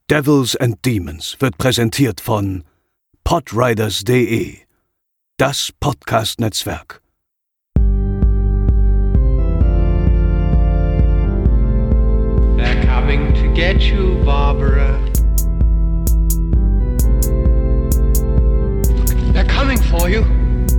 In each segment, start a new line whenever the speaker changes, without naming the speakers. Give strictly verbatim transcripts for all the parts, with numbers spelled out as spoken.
Devils and Demons wird präsentiert von podriders punkt de, das Podcast-Netzwerk.
They're coming to get you, Barbara. They're coming for you.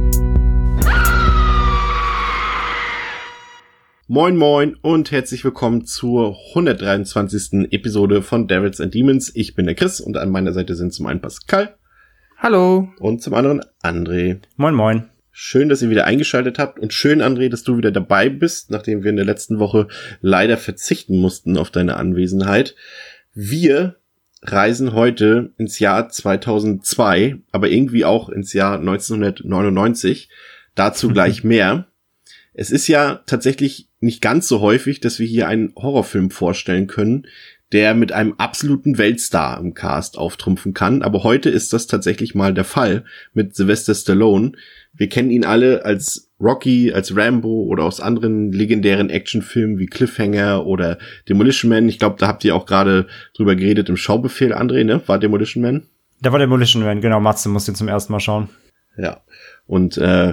Moin moin und herzlich willkommen zur hundertdreiundzwanzigsten Episode von Devils and Demons. Ich bin der Chris und an meiner Seite sind zum einen Pascal.
Hallo.
Und zum anderen André.
Moin moin.
Schön, dass ihr wieder eingeschaltet habt und schön, André, dass du wieder dabei bist, nachdem wir in der letzten Woche leider verzichten mussten auf deine Anwesenheit. Wir reisen heute ins Jahr zweitausendzwei, aber irgendwie auch ins Jahr neunzehnhundertneunundneunzig. Dazu gleich mehr. Es ist ja tatsächlich nicht ganz so häufig, dass wir hier einen Horrorfilm vorstellen können, der mit einem absoluten Weltstar im Cast auftrumpfen kann. Aber heute ist das tatsächlich mal der Fall mit Sylvester Stallone. Wir kennen ihn alle als Rocky, als Rambo oder aus anderen legendären Actionfilmen wie Cliffhanger oder Demolition Man. Ich glaube, da habt ihr auch gerade drüber geredet im Schaubefehl, André, ne? War Demolition Man?
Da war Demolition Man, genau. Matze musste zum ersten Mal schauen.
Ja, und äh,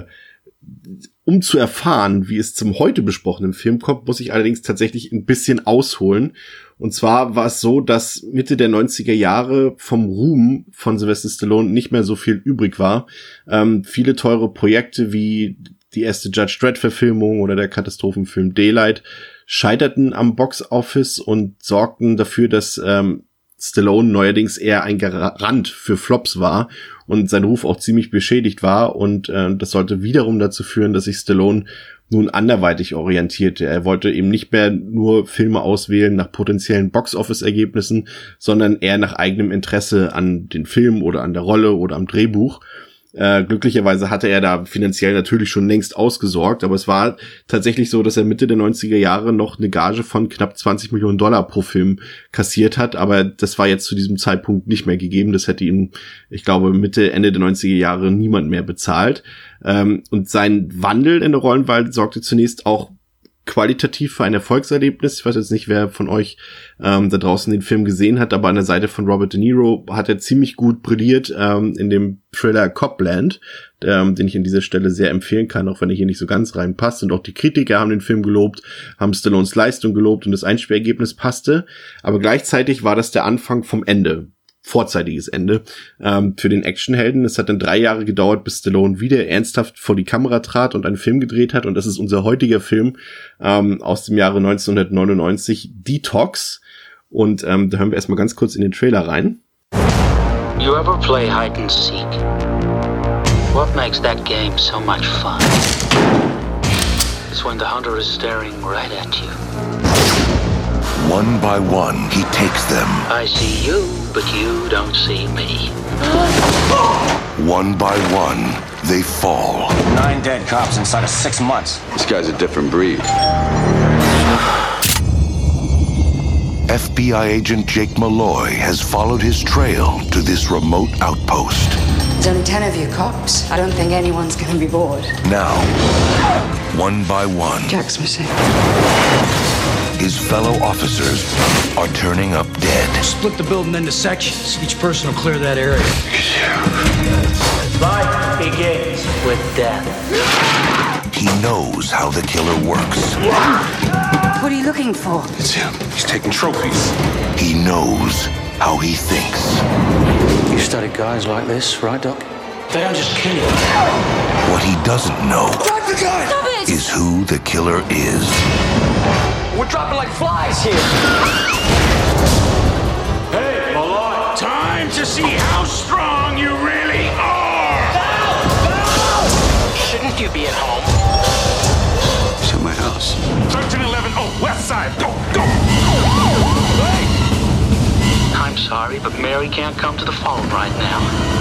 um zu erfahren, wie es zum heute besprochenen Film kommt, muss ich allerdings tatsächlich ein bisschen ausholen. Und zwar war es so, dass Mitte der neunziger Jahre vom Ruhm von Sylvester Stallone nicht mehr so viel übrig war. Ähm, viele teure Projekte wie die erste Judge Dredd-Verfilmung oder der Katastrophenfilm Daylight scheiterten am Box-Office und sorgten dafür, dass ähm, Stallone neuerdings eher ein Garant für Flops war und sein Ruf auch ziemlich beschädigt war, und äh, das sollte wiederum dazu führen, dass sich Stallone nun anderweitig orientierte. Er wollte eben nicht mehr nur Filme auswählen nach potenziellen Box-Office-Ergebnissen, sondern eher nach eigenem Interesse an den Film oder an der Rolle oder am Drehbuch. Äh, glücklicherweise hatte er da finanziell natürlich schon längst ausgesorgt, aber es war tatsächlich so, dass er Mitte der neunziger Jahre noch eine Gage von knapp zwanzig Millionen Dollar pro Film kassiert hat, aber das war jetzt zu diesem Zeitpunkt nicht mehr gegeben. Das hätte ihm, ich glaube, Mitte, Ende der neunziger Jahre niemand mehr bezahlt. Ähm, und sein Wandel in der Rollenwahl sorgte zunächst auch qualitativ für ein Erfolgserlebnis. Ich weiß jetzt nicht, wer von euch ähm, da draußen den Film gesehen hat, aber an der Seite von Robert De Niro hat er ziemlich gut brilliert ähm, in dem Thriller Copland, ähm, den ich an dieser Stelle sehr empfehlen kann, auch wenn er hier nicht so ganz reinpasst. Und auch die Kritiker haben den Film gelobt, haben Stallones Leistung gelobt und das Einspielergebnis passte. Aber gleichzeitig war das der Anfang vom Ende. Vorzeitiges Ende ähm, für den Actionhelden. Es hat dann drei Jahre gedauert, bis Stallone wieder ernsthaft vor die Kamera trat und einen Film gedreht hat. Und das ist unser heutiger Film ähm, aus dem Jahre neunzehnhundertneunundneunzig, Detox. Und ähm, da hören wir erstmal ganz kurz in den Trailer rein.
You ever play hide and seek? What makes that game so much fun? It's when the hunter is staring right at you.
One by one, he takes them.
I see you, but you don't see me.
One by one, they fall.
Nine dead cops inside of six months.
This guy's a different breed.
F B I agent Jake Malloy has followed his trail to this remote outpost.
There's only ten of you cops. I don't think anyone's gonna be bored.
Now, one by one,
Jack's missing.
his fellow officers are turning up dead.
Split the building into sections. Each person will clear that area.
Life begins with death.
He knows how the killer works.
What are you looking for?
It's him. He's taking trophies.
He knows how he thinks.
You study guys like this, right, Doc? They don't just kill you.
What he doesn't know is who the killer is.
We're dropping like flies here. Hey, Malloy. Time to see how strong you really are.
Shouldn't you be at home?
He's at my house.
thirteen eleven, oh, west side. Go, go.
I'm sorry, but Mary can't come to the phone right now.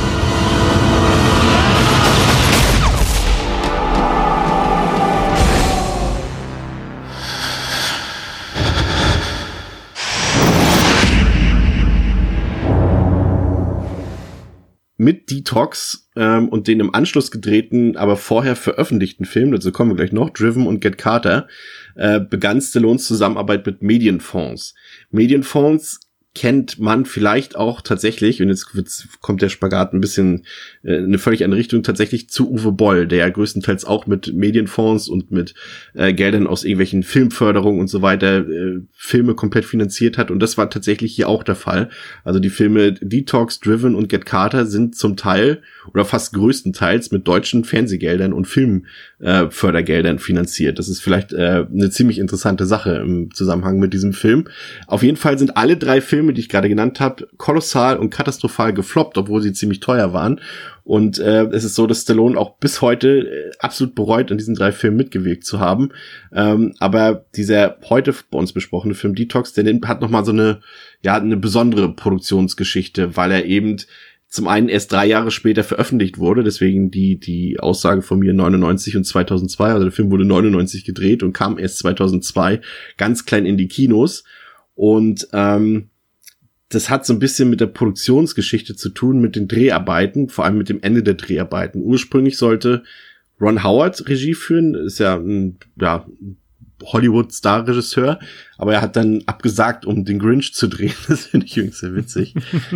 Mit Detox ähm, und den im Anschluss gedrehten, aber vorher veröffentlichten Film, dazu kommen wir gleich noch, Driven und Get Carter, äh, begann Stallones Zusammenarbeit mit Medienfonds. Medienfonds kennt man vielleicht auch tatsächlich, und jetzt wird's, kommt der Spagat ein bisschen äh, in eine völlig andere Richtung, tatsächlich zu Uwe Boll, der ja größtenteils auch mit Medienfonds und mit äh, Geldern aus irgendwelchen Filmförderungen und so weiter äh, Filme komplett finanziert hat. Und das war tatsächlich hier auch der Fall. Also die Filme Detox, Driven und Get Carter sind zum Teil oder fast größtenteils mit deutschen Fernsehgeldern und Filmfördergeldern äh, finanziert. Das ist vielleicht äh, eine ziemlich interessante Sache im Zusammenhang mit diesem Film. Auf jeden Fall sind alle drei Filme, die ich gerade genannt habe, kolossal und katastrophal gefloppt, obwohl sie ziemlich teuer waren. Und äh, es ist so, dass Stallone auch bis heute äh, absolut bereut, an diesen drei Filmen mitgewirkt zu haben. Ähm, aber dieser heute bei uns besprochene Film Detox, der hat nochmal so eine, ja, eine besondere Produktionsgeschichte, weil er eben zum einen erst drei Jahre später veröffentlicht wurde, deswegen die die Aussage von mir neunundneunzig und zweitausendzwei, also der Film wurde neunundneunzig gedreht und kam erst zweitausendzwei ganz klein in die Kinos. Und ähm, das hat so ein bisschen mit der Produktionsgeschichte zu tun, mit den Dreharbeiten, vor allem mit dem Ende der Dreharbeiten. Ursprünglich sollte Ron Howard Regie führen, ist ja ein ja, Hollywood-Star-Regisseur, aber er hat dann abgesagt, um den Grinch zu drehen. Das finde ich übrigens sehr witzig.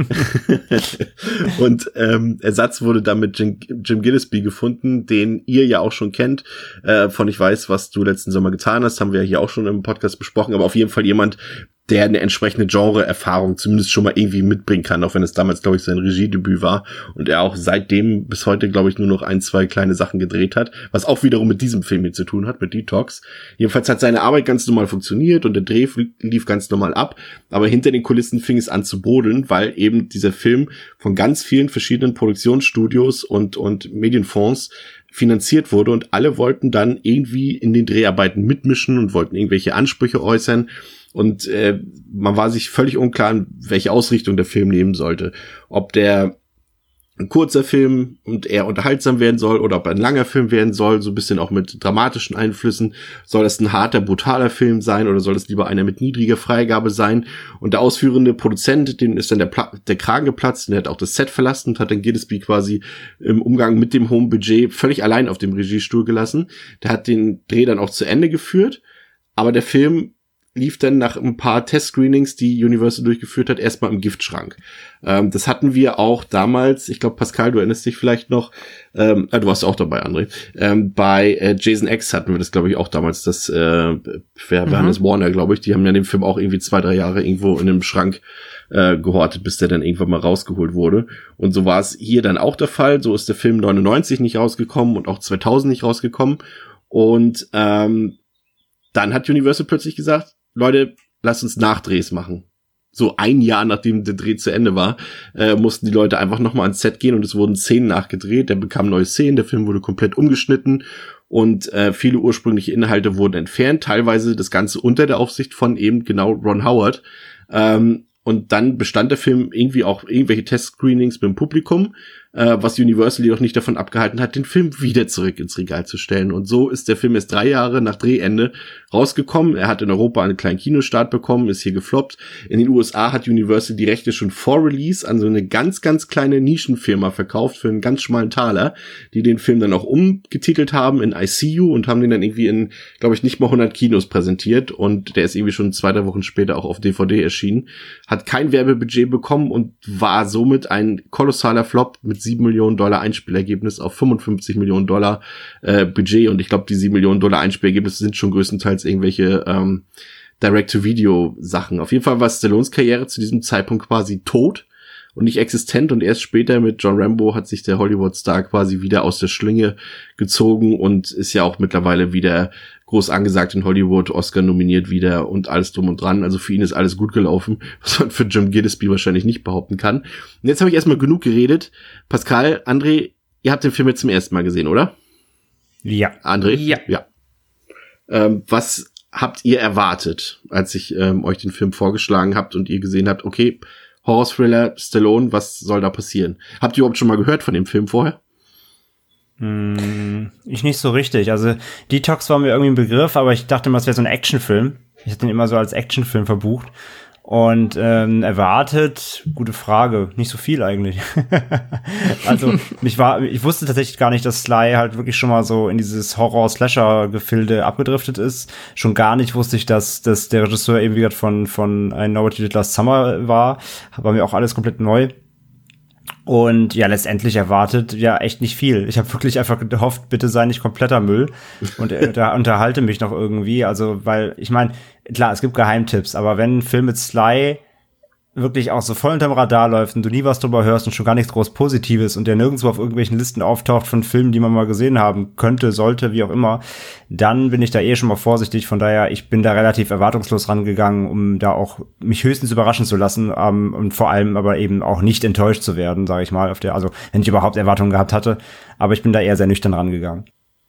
Und ähm, Ersatz wurde dann mit Jim, Jim Gillespie gefunden, den ihr ja auch schon kennt, äh, von Ich weiß, was du letzten Sommer getan hast, haben wir ja hier auch schon im Podcast besprochen, aber auf jeden Fall jemand, der eine entsprechende Genre-Erfahrung zumindest schon mal irgendwie mitbringen kann, auch wenn es damals, glaube ich, sein Regiedebüt war und er auch seitdem bis heute, glaube ich, nur noch ein, zwei kleine Sachen gedreht hat, was auch wiederum mit diesem Film hier zu tun hat, mit Detox. Jedenfalls hat seine Arbeit ganz normal funktioniert und der Dreh lief ganz normal ab, aber hinter den Kulissen fing es an zu brodeln, weil eben dieser Film von ganz vielen verschiedenen Produktionsstudios und, und Medienfonds finanziert wurde und alle wollten dann irgendwie in den Dreharbeiten mitmischen und wollten irgendwelche Ansprüche äußern. Und äh, man war sich völlig unklar, welche Ausrichtung der Film nehmen sollte. Ob der ein kurzer Film und eher unterhaltsam werden soll oder ob er ein langer Film werden soll, so ein bisschen auch mit dramatischen Einflüssen. Soll das ein harter, brutaler Film sein oder soll es lieber einer mit niedriger Freigabe sein? Und der ausführende Produzent, dem ist dann der, Pla- der Kragen geplatzt und der hat auch das Set verlassen und hat dann Gillespie quasi im Umgang mit dem hohen Budget völlig allein auf dem Regiestuhl gelassen. Der hat den Dreh dann auch zu Ende geführt, aber der Film lief dann nach ein paar Testscreenings, die Universal durchgeführt hat, erstmal im Giftschrank. Ähm, das hatten wir auch damals, ich glaube, Pascal, du erinnerst dich vielleicht noch, ähm, äh, du warst auch dabei, André, ähm, bei äh, Jason X hatten wir das, glaube ich, auch damals, das, äh, wer mhm. waren das, Warner, glaube ich, die haben ja den Film auch irgendwie zwei, drei Jahre irgendwo in einem Schrank äh, gehortet, bis der dann irgendwann mal rausgeholt wurde. Und so war es hier dann auch der Fall, so ist der Film neunundneunzig nicht rausgekommen und auch zweitausend nicht rausgekommen. Und ähm, dann hat Universal plötzlich gesagt, Leute, lasst uns Nachdrehs machen. So ein Jahr nachdem der Dreh zu Ende war, äh, mussten die Leute einfach nochmal ans Set gehen und es wurden Szenen nachgedreht. Der bekam neue Szenen, der Film wurde komplett umgeschnitten und äh, viele ursprüngliche Inhalte wurden entfernt. Teilweise das Ganze unter der Aufsicht von eben genau Ron Howard. Ähm, und dann bestand der Film irgendwie auch irgendwelche Testscreenings mit dem Publikum, äh, was Universal jedoch nicht davon abgehalten hat, den Film wieder zurück ins Regal zu stellen. Und so ist der Film erst drei Jahre nach Drehende rausgekommen. Er hat in Europa einen kleinen Kinostart bekommen, ist hier gefloppt. In den U S A hat Universal die Rechte schon vor Release an so eine ganz, ganz kleine Nischenfirma verkauft für einen ganz schmalen Taler, die den Film dann auch umgetitelt haben in I C U und haben den dann irgendwie in, glaube ich, nicht mal hundert Kinos präsentiert. Und der ist irgendwie schon zwei, drei Wochen später auch auf D V D erschienen. Hat kein Werbebudget bekommen und war somit ein kolossaler Flop mit sieben Millionen Dollar Einspielergebnis auf fünfundfünfzig Millionen Dollar äh, Budget. Und ich glaube, die sieben Millionen Dollar Einspielergebnisse sind schon größtenteils irgendwelche ähm, Direct-to-Video-Sachen. Auf jeden Fall war Stallones Karriere zu diesem Zeitpunkt quasi tot und nicht existent. Und erst später mit John Rambo hat sich der Hollywood-Star quasi wieder aus der Schlinge gezogen und ist ja auch mittlerweile wieder groß angesagt in Hollywood, Oscar nominiert wieder und alles drum und dran. Also für ihn ist alles gut gelaufen, was man für Jim Gillespie wahrscheinlich nicht behaupten kann. Und jetzt habe ich erstmal genug geredet. Pascal, André, ihr habt den Film jetzt zum ersten Mal gesehen, oder?
Ja.
André?
Ja.
Ja. Ähm, was habt ihr erwartet, als ich ähm, euch den Film vorgeschlagen habt und ihr gesehen habt, okay, Horror-Thriller, Stallone, was soll da passieren? Habt ihr überhaupt schon mal gehört von dem Film vorher?
Ich nicht so richtig. Also Detox war mir irgendwie ein Begriff, aber ich dachte immer, es wäre so ein Actionfilm. Ich hatte den immer so als Actionfilm verbucht. Und ähm, erwartet, gute Frage, nicht so viel eigentlich. Also mich war, ich wusste tatsächlich gar nicht, dass Sly halt wirklich schon mal so in dieses Horror-Slasher-Gefilde abgedriftet ist. Schon gar nicht wusste ich, dass, dass der Regisseur eben wie gesagt von von I Know What You Did Last Summer war. War mir auch alles komplett neu. Und ja, letztendlich erwartet ja echt nicht viel. Ich habe wirklich einfach gehofft, bitte sei nicht kompletter Müll und äh, da unterhalte mich noch irgendwie. Also, weil, ich meine, klar, es gibt Geheimtipps, aber wenn ein Film mit Sly wirklich auch so voll unterm Radar läuft und du nie was drüber hörst und schon gar nichts groß Positives und der nirgendwo auf irgendwelchen Listen auftaucht von Filmen, die man mal gesehen haben könnte, sollte, wie auch immer, dann bin ich da eh schon mal vorsichtig. Von daher, ich bin da relativ erwartungslos rangegangen, um da auch mich höchstens überraschen zu lassen, ähm, und vor allem aber eben auch nicht enttäuscht zu werden, sage ich mal, auf der, also wenn ich überhaupt Erwartungen gehabt hatte. Aber ich bin da eher sehr nüchtern rangegangen.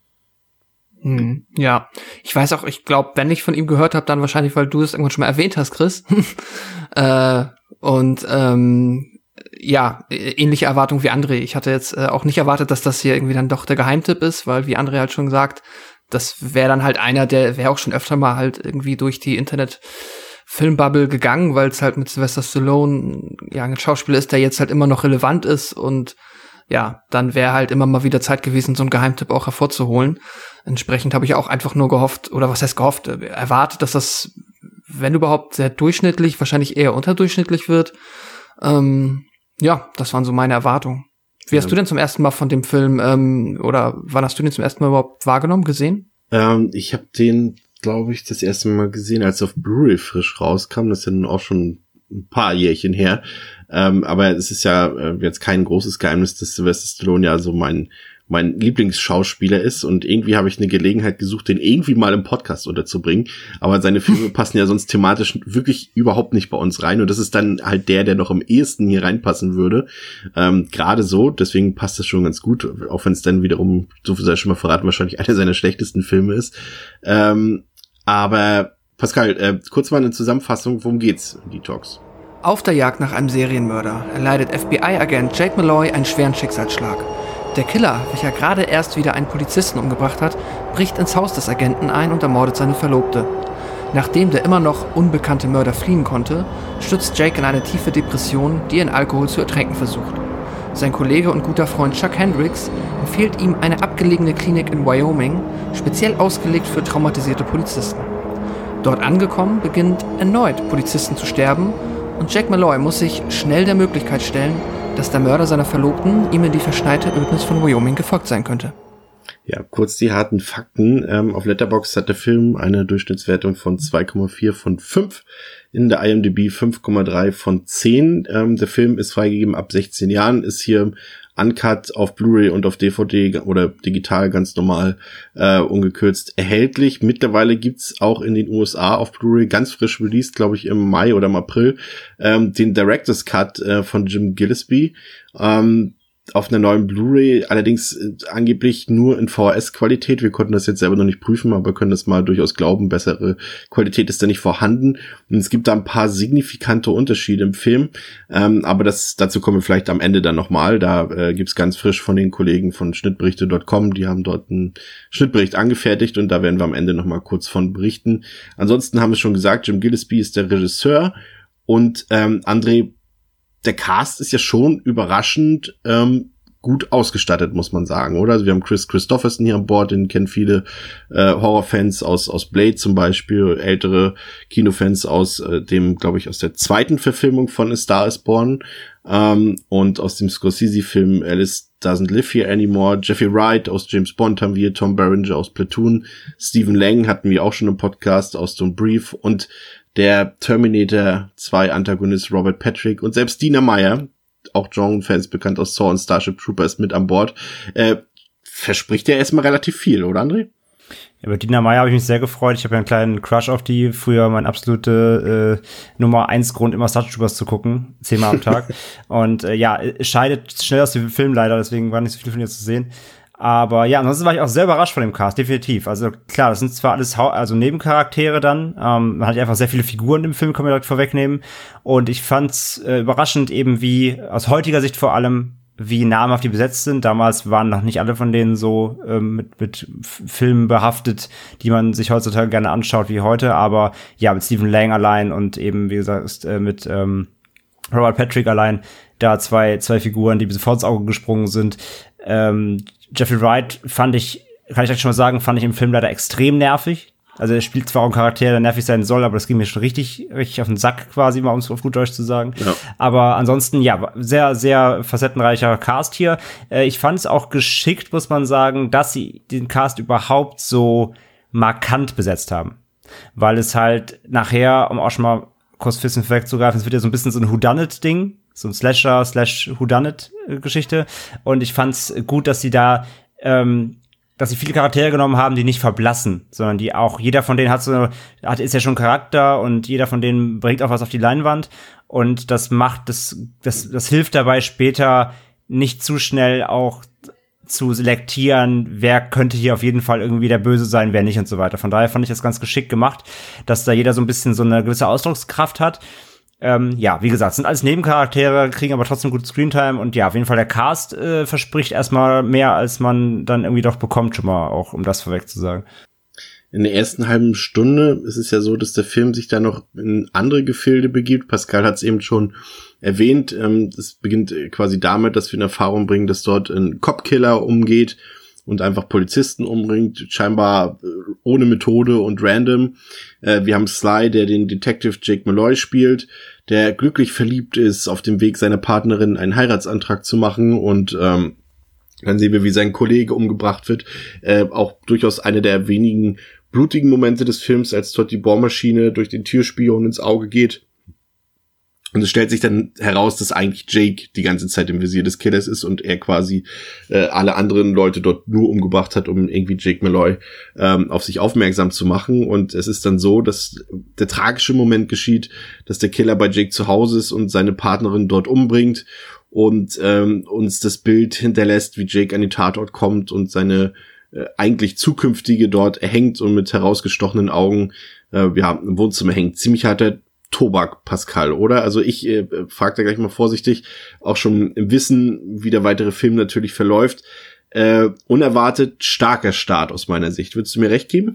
Hm, ja, ich weiß auch, ich glaube, wenn ich von ihm gehört habe, dann wahrscheinlich, weil du es irgendwann schon mal erwähnt hast, Chris. äh, und ähm, ja, ähnliche Erwartungen wie André. Ich hatte jetzt äh, auch nicht erwartet, dass das hier irgendwie dann doch der Geheimtipp ist, weil, wie André halt schon sagt, das wäre dann halt einer, der wäre auch schon öfter mal halt irgendwie durch die Internet-Filmbubble gegangen, weil es halt mit Sylvester Stallone ja ein Schauspieler ist, der jetzt halt immer noch relevant ist und ja, dann wäre halt immer mal wieder Zeit gewesen, so einen Geheimtipp auch hervorzuholen. Entsprechend habe ich auch einfach nur gehofft, oder was heißt gehofft, erwartet, dass das, wenn überhaupt, sehr durchschnittlich, wahrscheinlich eher unterdurchschnittlich wird. Ähm, ja, das waren so meine Erwartungen. Wie hast ja. du denn zum ersten Mal von dem Film, ähm, oder wann hast du den zum ersten Mal überhaupt wahrgenommen, gesehen?
Ähm, ich habe den, glaube ich, das erste Mal gesehen, als er auf Blu-ray frisch rauskam. Das ist ja nun auch schon ein paar Jährchen her. Ähm, aber es ist ja äh, jetzt kein großes Geheimnis, dass Sylvester Stallone ja so mein mein Lieblingsschauspieler ist und irgendwie habe ich eine Gelegenheit gesucht, den irgendwie mal im Podcast unterzubringen, aber seine Filme passen ja sonst thematisch wirklich überhaupt nicht bei uns rein und das ist dann halt der, der noch am ehesten hier reinpassen würde, ähm, gerade so, deswegen passt das schon ganz gut, auch wenn es dann wiederum, so viel sei schon mal verraten, wahrscheinlich einer seiner schlechtesten Filme ist, ähm, aber Pascal, äh, kurz mal eine Zusammenfassung, worum geht's in Detox?
Auf der Jagd nach einem Serienmörder erleidet F B I-Agent Jake Malloy einen schweren Schicksalsschlag. Der Killer, welcher gerade erst wieder einen Polizisten umgebracht hat, bricht ins Haus des Agenten ein und ermordet seine Verlobte. Nachdem der immer noch unbekannte Mörder fliehen konnte, stürzt Jake in eine tiefe Depression, die er in Alkohol zu ertränken versucht. Sein Kollege und guter Freund Chuck Hendricks empfiehlt ihm eine abgelegene Klinik in Wyoming, speziell ausgelegt für traumatisierte Polizisten. Dort angekommen, beginnt erneut Polizisten zu sterben und Jack Malloy muss sich schnell der Möglichkeit stellen, dass der Mörder seiner Verlobten ihm in die verschneite Ödnis von Wyoming gefolgt sein könnte.
Ja, kurz die harten Fakten. Ähm, auf Letterboxd hat der Film eine Durchschnittswertung von zwei Komma vier von fünf, in der I M D B fünf Komma drei von zehn. Ähm, der Film ist freigegeben ab sechzehn Jahren, ist hier uncut auf Blu-ray und auf D V D oder digital ganz normal äh, ungekürzt erhältlich. Mittlerweile gibt's auch in den U S A auf Blu-ray ganz frisch released, glaube ich im Mai oder im April, ähm, den Director's Cut äh, von Jim Gillespie. Ähm, auf einer neuen Blu-ray, allerdings äh, angeblich nur in V H S-Qualität. Wir konnten das jetzt selber noch nicht prüfen, aber können das mal durchaus glauben. Bessere Qualität ist da nicht vorhanden. Und es gibt da ein paar signifikante Unterschiede im Film, ähm, aber das dazu kommen wir vielleicht am Ende dann nochmal. Da äh, gibt's ganz frisch von den Kollegen von Schnittberichte Punkt com, die haben dort einen Schnittbericht angefertigt und da werden wir am Ende nochmal kurz von berichten. Ansonsten haben wir schon gesagt, Jim Gillespie ist der Regisseur und ähm, André, der Cast ist ja schon überraschend ähm, gut ausgestattet, muss man sagen, oder? Also wir haben Chris Christopherson hier an Bord, den kennen viele äh, Horrorfans aus aus Blade zum Beispiel, ältere Kinofans aus äh, dem, glaube ich, aus der zweiten Verfilmung von A Star is Born ähm, und aus dem Scorsese-Film Alice Doesn't Live Here Anymore. Jeffrey Wright aus James Bond haben wir, Tom Berenger aus Platoon, Stephen Lang hatten wir auch schon im Podcast aus Don't Breathe und der Terminator zwei Antagonist Robert Patrick und selbst Dina Meyer, auch Genre-Fans bekannt aus Saw und Starship Trooper, ist mit an Bord. Äh, verspricht ja erstmal relativ viel, oder André?
Ja, über Dina Meyer habe ich mich sehr gefreut. Ich habe ja einen kleinen Crush auf die. Früher mein absolute äh, Nummer eins Grund, immer Starship Troopers zu gucken. Zehnmal am Tag. Und äh, ja, es scheidet schnell aus dem Film leider, deswegen war nicht so viel von ihr zu sehen. Aber ja, ansonsten war ich auch sehr überrascht von dem Cast, definitiv. Also klar, das sind zwar alles Hau- also Nebencharaktere dann. Ähm, man hat ja einfach sehr viele Figuren im Film, kann man direkt vorwegnehmen. Und ich fand's äh, überraschend eben, wie aus heutiger Sicht vor allem wie namhaft die besetzt sind. Damals waren noch nicht alle von denen so ähm, mit, mit Filmen behaftet, die man sich heutzutage gerne anschaut wie heute. Aber ja, mit Stephen Lang allein und eben, wie gesagt, äh, mit ähm, Robert Patrick allein, da zwei zwei Figuren, die mir sofort ins Auge gesprungen sind. Ähm, Jeffrey Wright fand ich, kann ich gleich schon mal sagen, fand ich im Film leider extrem nervig. Also er spielt zwar auch einen Charakter, der nervig sein soll, aber das ging mir schon richtig richtig auf den Sack quasi, mal um es auf gut Deutsch zu sagen. Ja. Aber ansonsten, ja, sehr, sehr facettenreicher Cast hier. Äh, ich fand es auch geschickt, muss man sagen, dass sie den Cast überhaupt so markant besetzt haben. Weil es halt nachher, um auch schon mal kurz Fisten vorwegzugreifen, es wird ja so ein bisschen so ein Whodunit-Ding, so ein Slasher slash Whodunit-Geschichte. Und ich fand's gut, dass sie da ähm, dass sie viele Charaktere genommen haben, die nicht verblassen, sondern die auch, jeder von denen hat so, hat, ist ja schon Charakter und jeder von denen bringt auch was auf die Leinwand und das macht, das, das, das hilft dabei später nicht zu schnell auch zu selektieren, wer könnte hier auf jeden Fall irgendwie der Böse sein, wer nicht und so weiter. Von daher fand ich das ganz geschickt gemacht, dass da jeder so ein bisschen so eine gewisse Ausdruckskraft hat. Ähm, ja, wie gesagt, sind alles Nebencharaktere, kriegen aber trotzdem gut Screentime und ja, auf jeden Fall der Cast äh, verspricht erstmal mehr, als man dann irgendwie doch bekommt, schon mal auch, um das vorweg zu sagen.
In der ersten halben Stunde ist es ja so, dass der Film sich da noch in andere Gefilde begibt. Pascal hat es eben schon erwähnt. Ähm, es beginnt quasi damit, dass wir in Erfahrung bringen, dass dort ein Cop-Killer umgeht und einfach Polizisten umbringt, scheinbar ohne Methode und random. Äh, wir haben Sly, der den Detective Jake Malloy spielt, der glücklich verliebt ist, auf dem Weg seiner Partnerin einen Heiratsantrag zu machen und ähm, dann sehen wir, wie sein Kollege umgebracht wird. Äh, auch durchaus eine der wenigen blutigen Momente des Films, als dort die Bohrmaschine durch den Türspion ins Auge geht. Und es stellt sich dann heraus, dass eigentlich Jake die ganze Zeit im Visier des Killers ist und er quasi äh, alle anderen Leute dort nur umgebracht hat, um irgendwie Jake Malloy ähm, auf sich aufmerksam zu machen. Und es ist dann so, dass der tragische Moment geschieht, dass der Killer bei Jake zu Hause ist und seine Partnerin dort umbringt und ähm, uns das Bild hinterlässt, wie Jake an den Tatort kommt und seine äh, eigentlich zukünftige dort erhängt und mit herausgestochenen Augen äh, ja, im Wohnzimmer hängt. Ziemlich harter Tobak, Pascal, oder? Also ich äh, frage da gleich mal vorsichtig, auch schon im Wissen, wie der weitere Film natürlich verläuft. Äh, unerwartet starker Start aus meiner Sicht. Würdest du mir recht geben?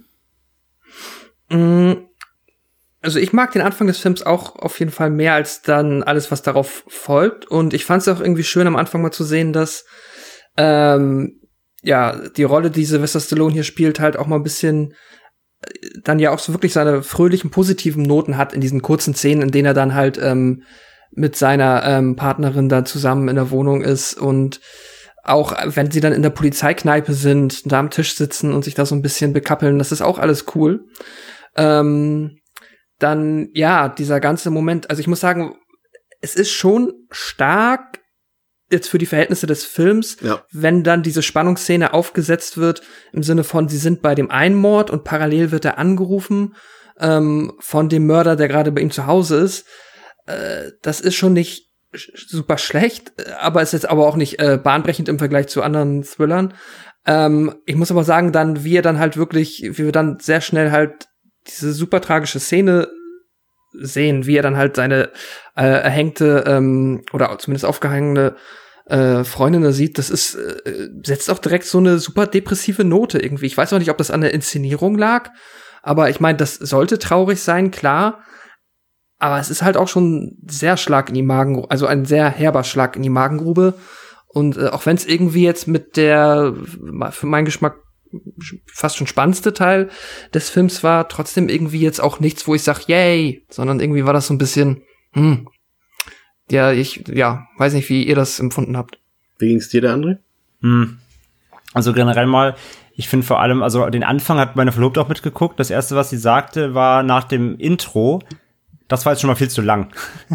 Also ich mag den Anfang des Films auch auf jeden Fall mehr als dann alles, was darauf folgt. Und ich fand es auch irgendwie schön, am Anfang mal zu sehen, dass ähm, ja die Rolle, die Sylvester Stallone hier spielt, halt auch mal ein bisschen dann ja auch so wirklich seine fröhlichen, positiven Noten hat in diesen kurzen Szenen, in denen er dann halt ähm, mit seiner ähm, Partnerin da zusammen in der Wohnung ist und auch wenn sie dann in der Polizeikneipe sind, da am Tisch sitzen und sich da so ein bisschen bekappeln, das ist auch alles cool. Ähm, dann, ja, dieser ganze Moment, also ich muss sagen, es ist schon stark jetzt für die Verhältnisse des Films, ja. Wenn dann diese Spannungsszene aufgesetzt wird, im Sinne von, sie sind bei dem einen Mord und parallel wird er angerufen ähm, von dem Mörder, der gerade bei ihm zu Hause ist. Äh, das ist schon nicht sch- super schlecht, aber ist jetzt aber auch nicht äh, bahnbrechend im Vergleich zu anderen Thrillern. Ähm, ich muss aber sagen, dann, wie er dann halt wirklich, wie wir dann sehr schnell halt diese super tragische Szene sehen, wie er dann halt seine äh, erhängte ähm, oder zumindest aufgehangene äh, Freundin da sieht, das ist äh, setzt auch direkt so eine super depressive Note irgendwie. Ich weiß auch nicht, ob das an der Inszenierung lag, aber ich meine, das sollte traurig sein, klar, aber es ist halt auch schon sehr Schlag in die Magengrube, also ein sehr herber Schlag in die Magengrube und äh, auch wenn es irgendwie jetzt mit der für meinen Geschmack fast schon spannendste Teil des Films war, trotzdem irgendwie jetzt auch nichts, wo ich sag, yay, sondern irgendwie war das so ein bisschen, hm, ja, ich, ja, weiß nicht, wie ihr das empfunden habt.
Wie ging's dir, der André?
Hm. Also generell mal, ich finde vor allem, also den Anfang hat meine Verlobte auch mitgeguckt. Das erste, was sie sagte, war nach dem Intro, das war jetzt schon mal viel zu lang.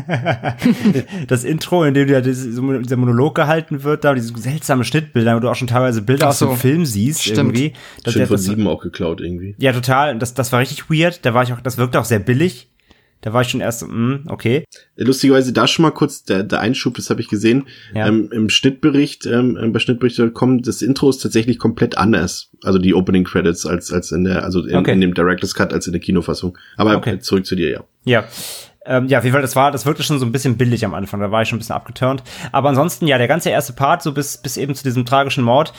Das Intro, in dem ja dieser Monolog gehalten wird, da diese seltsamen Schnittbilder, wo du auch schon teilweise Bilder
Ach so.
aus dem Film siehst.
Stimmt.
Irgendwie. Das,
Schön von
das,
sieben auch geklaut irgendwie.
Ja, total. Das, das war richtig weird. Da war ich auch, das wirkte auch sehr billig. Da war ich schon erst so, mh, okay.
Lustigerweise da schon mal kurz der, der Einschub, das habe ich gesehen.
Ja.
Ähm, Im Schnittbericht, ähm, bei Schnittbericht Punkt com, das Intro ist tatsächlich komplett anders. Also die Opening Credits als als in der, also in,
okay.
in dem Director's Cut als in der Kinofassung. Aber
okay.
Zurück zu dir, ja.
Ja. Ähm, ja, auf jeden Fall, das war, das wirkte schon so ein bisschen billig am Anfang, da war ich schon ein bisschen abgeturnt. Aber ansonsten, ja, der ganze erste Part, so bis, bis eben zu diesem tragischen Mord,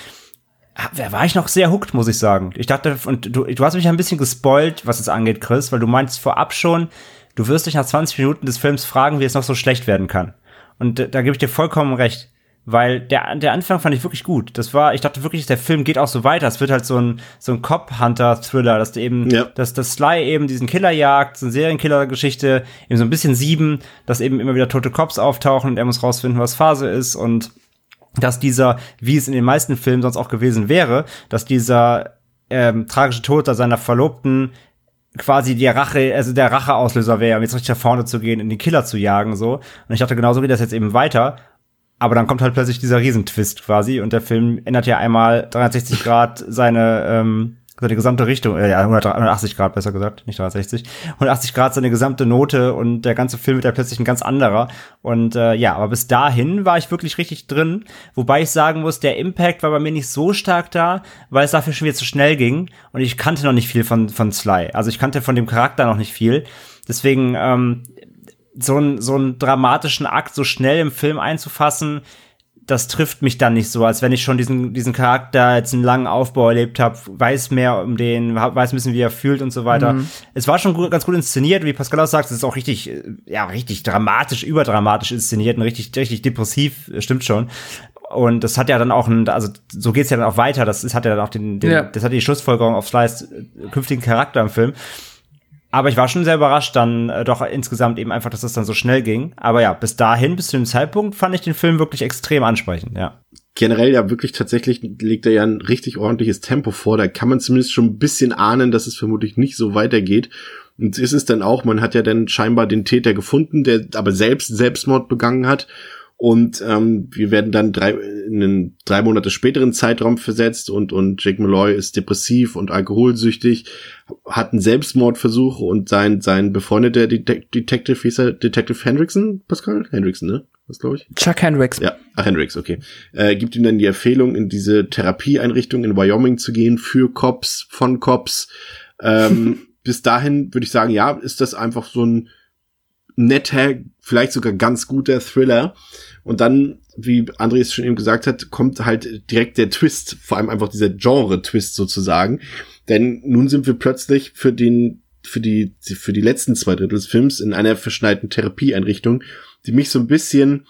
da war ich noch sehr hooked, muss ich sagen. Ich dachte, und du, du hast mich ein bisschen gespoilt, was es angeht, Chris, weil du meinst vorab schon, du wirst dich nach zwanzig Minuten des Films fragen, wie es noch so schlecht werden kann. Und da, da gebe ich dir vollkommen recht. Weil der, der Anfang fand ich wirklich gut. Das war, ich dachte wirklich, der Film geht auch so weiter. Es wird halt so ein, so ein Cop-Hunter-Thriller, dass der eben, ja. dass das Sly eben diesen Killer jagt, so eine Serienkiller-Geschichte, eben so ein bisschen Sieben, dass eben immer wieder tote Cops auftauchen und er muss rausfinden, was Phase ist und dass dieser, wie es in den meisten Filmen sonst auch gewesen wäre, dass dieser ähm, tragische Tod seiner Verlobten quasi die Rache, also der Racheauslöser wäre, um jetzt richtig nach vorne zu gehen, in den Killer zu jagen, so. Und ich dachte, genauso geht das jetzt eben weiter. Aber dann kommt halt plötzlich dieser Riesentwist quasi und der Film ändert ja einmal dreihundertsechzig Grad seine, ähm, seine gesamte Richtung, äh, ja, hundertachtzig Grad besser gesagt, nicht dreihundertsechzig, hundertachtzig Grad seine gesamte Note und der ganze Film wird ja plötzlich ein ganz anderer. Und äh, ja, aber bis dahin war ich wirklich richtig drin, wobei ich sagen muss, der Impact war bei mir nicht so stark da, weil es dafür schon wieder zu schnell ging und ich kannte noch nicht viel von, von Sly. Also ich kannte von dem Charakter noch nicht viel. Deswegen, ähm, so einen so einen dramatischen Akt so schnell im Film einzufassen, das trifft mich dann nicht so, als wenn ich schon diesen diesen Charakter jetzt einen langen Aufbau erlebt habe, weiß mehr um den, weiß ein bisschen, wie er fühlt und so weiter. Mhm. Es war schon gut, ganz gut inszeniert, wie Pascal auch sagt, es ist auch richtig, ja, richtig dramatisch, überdramatisch inszeniert und richtig, richtig depressiv, stimmt schon. Und das hat ja dann auch ein, also so geht's ja dann auch weiter, das ist, hat ja dann auch den, den ja. das hat die Schlussfolgerung auf Slys künftigen Charakter im Film. Aber ich war schon sehr überrascht dann äh, doch insgesamt eben einfach, dass das dann so schnell ging. Aber ja, bis dahin, bis zu dem Zeitpunkt, fand ich den Film wirklich extrem ansprechend, ja.
Generell ja wirklich tatsächlich legt er ja ein richtig ordentliches Tempo vor. Da kann man zumindest schon ein bisschen ahnen, dass es vermutlich nicht so weitergeht. Und ist es dann auch, man hat ja dann scheinbar den Täter gefunden, der aber selbst Selbstmord begangen hat. Und ähm, wir werden dann drei, in einen drei Monate späteren Zeitraum versetzt und und Jake Malloy ist depressiv und alkoholsüchtig, hat einen Selbstmordversuch und sein sein befreundeter Det- Detective, wie hieß er? Detective Hendrickson, Pascal? Hendrickson, ne? Was glaube ich?
Chuck Hendricks.
Ja, ach, Hendricks, okay. Äh, gibt ihm dann die Empfehlung, in diese Therapieeinrichtung in Wyoming zu gehen für Cops, von Cops. Ähm, bis dahin würde ich sagen, ja, ist das einfach so ein netter, vielleicht sogar ganz guter Thriller. Und dann, wie André es schon eben gesagt hat, kommt halt direkt der Twist, vor allem einfach dieser Genre-Twist sozusagen. Denn nun sind wir plötzlich für den, für die, für die letzten zwei Drittel des Films in einer verschneiten Therapieeinrichtung, die mich so ein bisschen,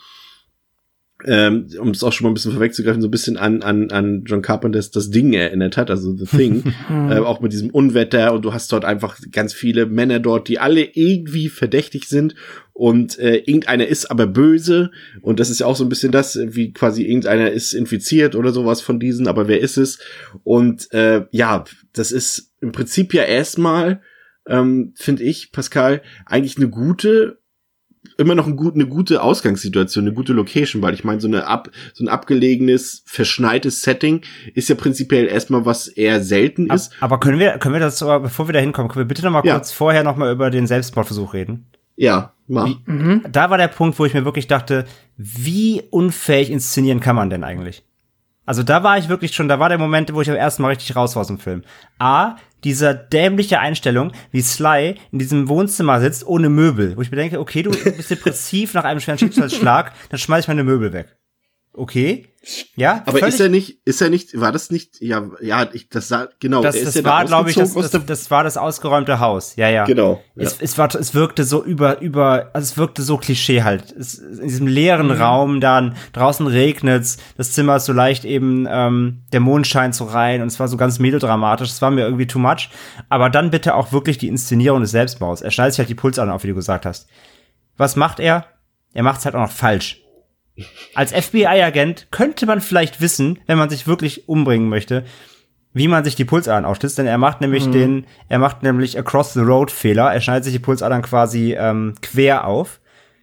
ähm, um es auch schon mal ein bisschen vorwegzugreifen, so ein bisschen an an an John Carpenters Das Ding erinnert hat, also The Thing, äh, auch mit diesem Unwetter und du hast dort einfach ganz viele Männer dort, die alle irgendwie verdächtig sind und äh, irgendeiner ist aber böse und das ist ja auch so ein bisschen das, wie quasi irgendeiner ist infiziert oder sowas von diesen, aber wer ist es? Und äh, ja, das ist im Prinzip ja erstmal, ähm, finde ich, Pascal, eigentlich eine gute immer noch ein gut, eine gute Ausgangssituation, eine gute Location, weil ich meine, so eine ab, so ein abgelegenes, verschneites Setting ist ja prinzipiell erstmal was eher selten ist.
Aber können wir, können wir das, bevor wir da hinkommen, können wir bitte noch mal ja. kurz vorher noch mal über den Selbstmordversuch reden?
Ja, mach.
Wie, mhm. Da war der Punkt, wo ich mir wirklich dachte, wie unfähig inszenieren kann man denn eigentlich? Also da war ich wirklich schon, da war der Moment, wo ich am ersten Mal richtig raus war aus dem Film. A, dieser dämliche Einstellung, wie Sly in diesem Wohnzimmer sitzt, ohne Möbel. Wo ich mir denke, okay, du bist depressiv nach einem schweren Schicksalsschlag, dann schmeiß ich meine Möbel weg. Okay, ja.
Aber ist er nicht, ist er nicht, war das nicht, ja, ja, ich, das sah, genau.
Das,
er ist
das
ja
war,
da
glaube ich, das,
aus
das, das war das ausgeräumte Haus. Ja, ja.
Genau. Ja.
Es, es war, es wirkte so über, über, also es wirkte so Klischee halt. Es, in diesem leeren mhm. Raum dann, draußen regnet's, das Zimmer ist so leicht eben, ähm, der Mond scheint so rein und es war so ganz melodramatisch. Es war mir irgendwie too much. Aber dann bitte auch wirklich die Inszenierung des Selbstmords. Er schneidet sich halt die Pulsadern auf, wie du gesagt hast. Was macht er? Er macht's halt auch noch falsch. Als F B I-Agent könnte man vielleicht wissen, wenn man sich wirklich umbringen möchte, wie man sich die Pulsadern aufschlitzt, denn er macht nämlich mhm. den, er macht nämlich Across-the-Road-Fehler. Er schneidet sich die Pulsadern quasi ähm, quer auf.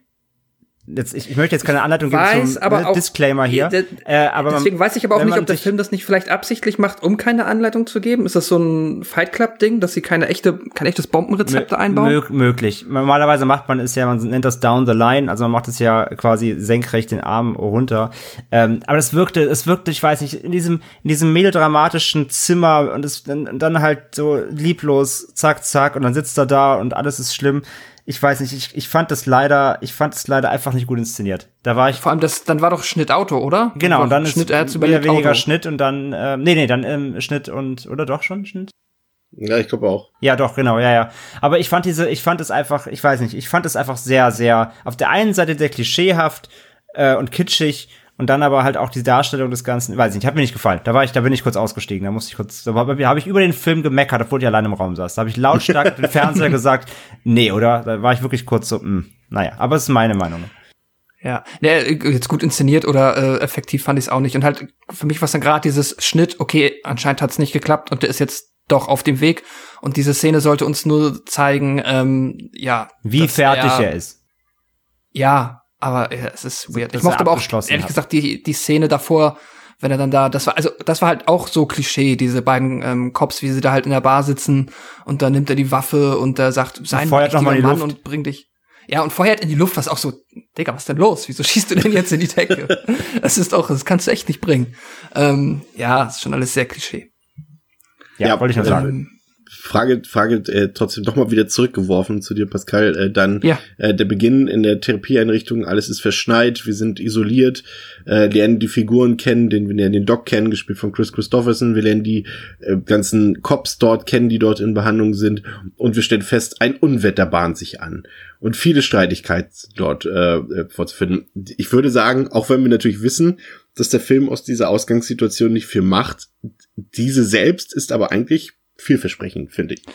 Jetzt, ich, ich möchte jetzt keine Anleitung geben
weiß,
zum
aber
auch, Disclaimer hier.
De,
äh, aber
deswegen
man,
weiß ich aber auch nicht, ob der Film das nicht vielleicht absichtlich macht, um keine Anleitung zu geben. Ist das so ein Fight Club-Ding, dass sie keine echte, kein echtes Bombenrezept einbauen?
Mö- möglich. Normalerweise macht man es ja, man nennt das down the line, also man macht es ja quasi senkrecht den Arm runter. Ähm, aber das wirkte, es wirkte, ich weiß nicht, in diesem, in diesem melodramatischen Zimmer und es dann, dann halt so lieblos, zack, zack, und dann sitzt er da und alles ist schlimm. ich weiß nicht, ich, ich fand das leider, ich fand es leider einfach nicht gut inszeniert. Da war ich.
Vor allem das, dann war doch Schnitt Auto, oder?
Genau, und dann
Schnitt,
ist wieder weniger Auto. Schnitt und dann, ähm, nee, nee, dann ähm, Schnitt und, oder doch schon Schnitt?
Ja, ich glaube auch.
Ja, doch, genau, ja, ja. Aber ich fand diese, ich fand es einfach, ich weiß nicht, ich fand es einfach sehr, sehr, auf der einen Seite sehr klischeehaft äh, und kitschig und dann aber halt auch die Darstellung des Ganzen, weiß ich nicht, hat mir nicht gefallen. Da war ich, da bin ich kurz ausgestiegen, da musste ich kurz, da habe hab ich über den Film gemeckert, obwohl ich allein im Raum saß. Da habe ich lautstark den Fernseher gesagt, nee, oder? Da war ich wirklich kurz so, mh, naja, aber es ist meine Meinung.
Ja, der jetzt gut inszeniert oder äh, effektiv fand ich es auch nicht. Und halt für mich war es dann gerade dieses Schnitt, okay, anscheinend hat es nicht geklappt und der ist jetzt doch auf dem Weg. Und diese Szene sollte uns nur zeigen, ähm, ja.
Wie fertig er, er ist.
Ja, aber ja, es ist weird.
Das
ich mochte aber auch, ehrlich
hat.
gesagt, die die Szene davor, wenn er dann da, das war, also das war halt auch so Klischee, diese beiden ähm, Cops, wie sie da halt in der Bar sitzen und dann nimmt er die Waffe und er sagt, sei ein
richtiger Mann
Luft. Und bring dich. Ja, und feuert in die Luft, was auch so, Digga, was ist denn los? Wieso schießt du denn jetzt in die Decke? Das ist doch, das kannst du echt nicht bringen. Ähm, ja, ist schon alles sehr Klischee.
Ja, ja, wollte ich nur sagen.
Frage, Frage äh, trotzdem doch mal wieder zurückgeworfen zu dir, Pascal. Äh, dann
ja.
äh, der Beginn in der Therapieeinrichtung, alles ist verschneit, wir sind isoliert, äh, lernen die Figuren kennen, den wir lernen den Doc kennen, gespielt von Chris Christopherson, wir lernen die äh, ganzen Cops dort kennen, die dort in Behandlung sind, und wir stellen fest, ein Unwetter bahnt sich an und viele Streitigkeiten dort äh, vorzufinden. Ich würde sagen, auch wenn wir natürlich wissen, dass der Film aus dieser Ausgangssituation nicht viel macht, diese selbst ist aber eigentlich vielversprechend, finde ich.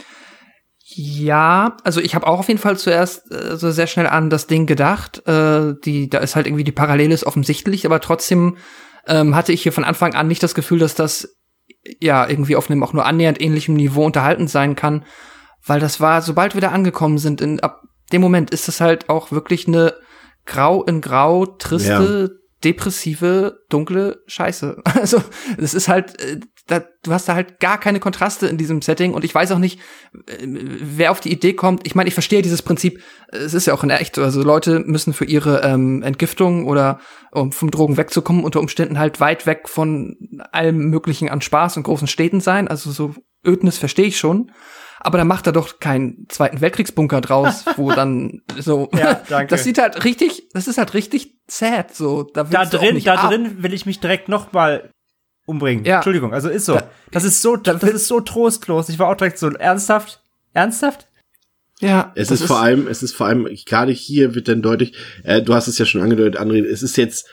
Ja, also ich habe auch auf jeden Fall zuerst äh, so sehr schnell an das Ding gedacht. Äh, die, da ist halt irgendwie die Parallele ist offensichtlich, aber trotzdem ähm, hatte ich hier von Anfang an nicht das Gefühl, dass das ja irgendwie auf einem auch nur annähernd ähnlichem Niveau unterhalten sein kann, weil das war, sobald wir da angekommen sind, in ab dem Moment ist das halt auch wirklich eine grau in grau, triste, ja. depressive, dunkle Scheiße. Also das ist halt, äh, da, du hast da halt gar keine Kontraste in diesem Setting und ich weiß auch nicht, äh, wer auf die Idee kommt. Ich meine, ich verstehe dieses Prinzip, es ist ja auch in der echt, also Leute müssen für ihre ähm, Entgiftung oder um vom Drogen wegzukommen, unter Umständen halt weit weg von allem Möglichen an Spaß und großen Städten sein. Also so Ödnis verstehe ich schon. Aber dann macht er doch keinen Zweiten Weltkriegsbunker draus, wo dann so,
ja, danke.
Das sieht halt richtig, das ist halt richtig sad, so. Da,
da drin,
nicht
da
ab.
drin will ich mich direkt noch mal umbringen.
Ja.
Entschuldigung, also ist so. Da, das ist so, das ist so trostlos. Ich war auch direkt so, ernsthaft? Ernsthaft?
Ja.
Es ist, ist vor allem, es ist vor allem, gerade hier wird dann deutlich, äh, du hast es ja schon angedeutet, André, es ist jetzt,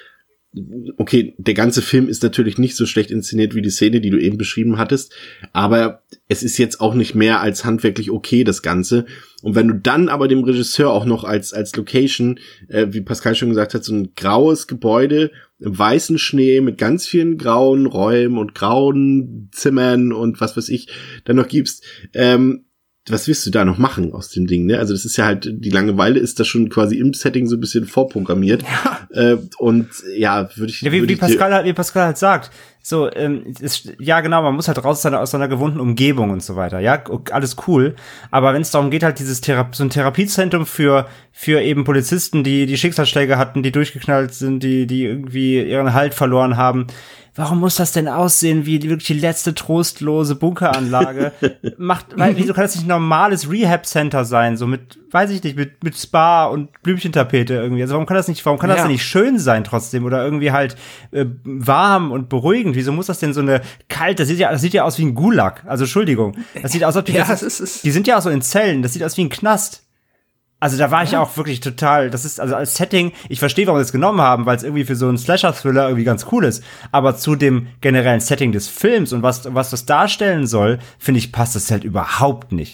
okay, der ganze Film ist natürlich nicht so schlecht inszeniert wie die Szene, die du eben beschrieben hattest, aber es ist jetzt auch nicht mehr als handwerklich okay, das Ganze. Und wenn du dann aber dem Regisseur auch noch als als Location, äh, wie Pascal schon gesagt hat, so ein graues Gebäude im weißen Schnee mit ganz vielen grauen Räumen und grauen Zimmern und was weiß ich, dann noch gibst, ähm, was willst du da noch machen aus dem Ding, ne? Also das ist ja halt, die Langeweile ist da schon quasi im Setting so ein bisschen vorprogrammiert. Ja. Äh, und ja, würde ich...
Ja, wie,
würd
wie,
ich
Pascal halt, wie Pascal halt sagt, so, ähm, ist, ja genau, man muss halt raus aus seiner, aus seiner gewohnten Umgebung und so weiter, ja, alles cool, aber wenn es darum geht, halt dieses Thera- so ein Therapiezentrum für für eben Polizisten, die die Schicksalsschläge hatten, die durchgeknallt sind, die die irgendwie ihren Halt verloren haben, warum muss das denn aussehen wie die wirklich die letzte trostlose Bunkeranlage? Macht, weil, wieso kann das nicht ein normales Rehab-Center sein, so mit, weiß ich nicht, mit mit Spa und Blümchentapete irgendwie? Also warum kann das nicht, warum kann das
ja.
denn nicht schön sein trotzdem oder irgendwie halt äh, warm und beruhigend? Wieso muss das denn so eine kalte, das sieht ja, das sieht ja aus wie ein Gulag. Also Entschuldigung, das sieht aus, als ob die,
ja,
das,
ist, ist,
die sind ja auch so in Zellen, das sieht aus wie ein Knast. Also da war ich ja. auch wirklich total, das ist also als Setting, ich verstehe, warum wir das genommen haben, weil es irgendwie für so einen Slasher-Thriller irgendwie ganz cool ist, aber zu dem generellen Setting des Films und was was das darstellen soll, finde ich, passt das halt überhaupt nicht.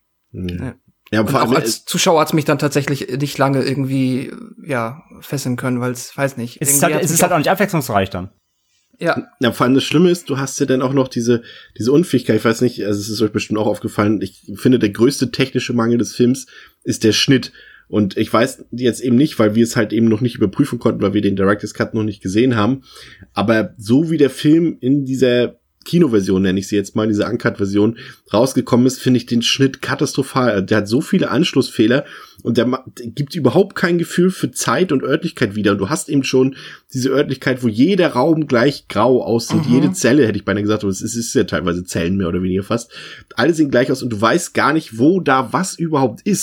Ja. Ja, und auch als Zuschauer hat's mich dann tatsächlich nicht lange irgendwie, ja, fesseln können, weil es, weiß nicht.
Es ist halt, es ist halt auch nicht abwechslungsreich dann.
Ja. Ja, vor allem das Schlimme ist, du hast ja dann auch noch diese, diese Unfähigkeit, ich weiß nicht, also es ist euch bestimmt auch aufgefallen, ich finde, der größte technische Mangel des Films ist der Schnitt. Und ich weiß jetzt eben nicht, weil wir es halt eben noch nicht überprüfen konnten, weil wir den Director's Cut noch nicht gesehen haben. Aber so wie der Film in dieser Kinoversion, nenne ich sie jetzt mal, diese Uncut-Version, rausgekommen ist, finde ich den Schnitt katastrophal. Der hat so viele Anschlussfehler und der, der gibt überhaupt kein Gefühl für Zeit und Örtlichkeit wieder. Und du hast eben schon diese Örtlichkeit, wo jeder Raum gleich grau aussieht. Mhm. Jede Zelle, hätte ich beinahe gesagt, aber es ist, ist ja teilweise Zellen mehr oder weniger fast. Alle sehen gleich aus und du weißt gar nicht, wo da was überhaupt ist.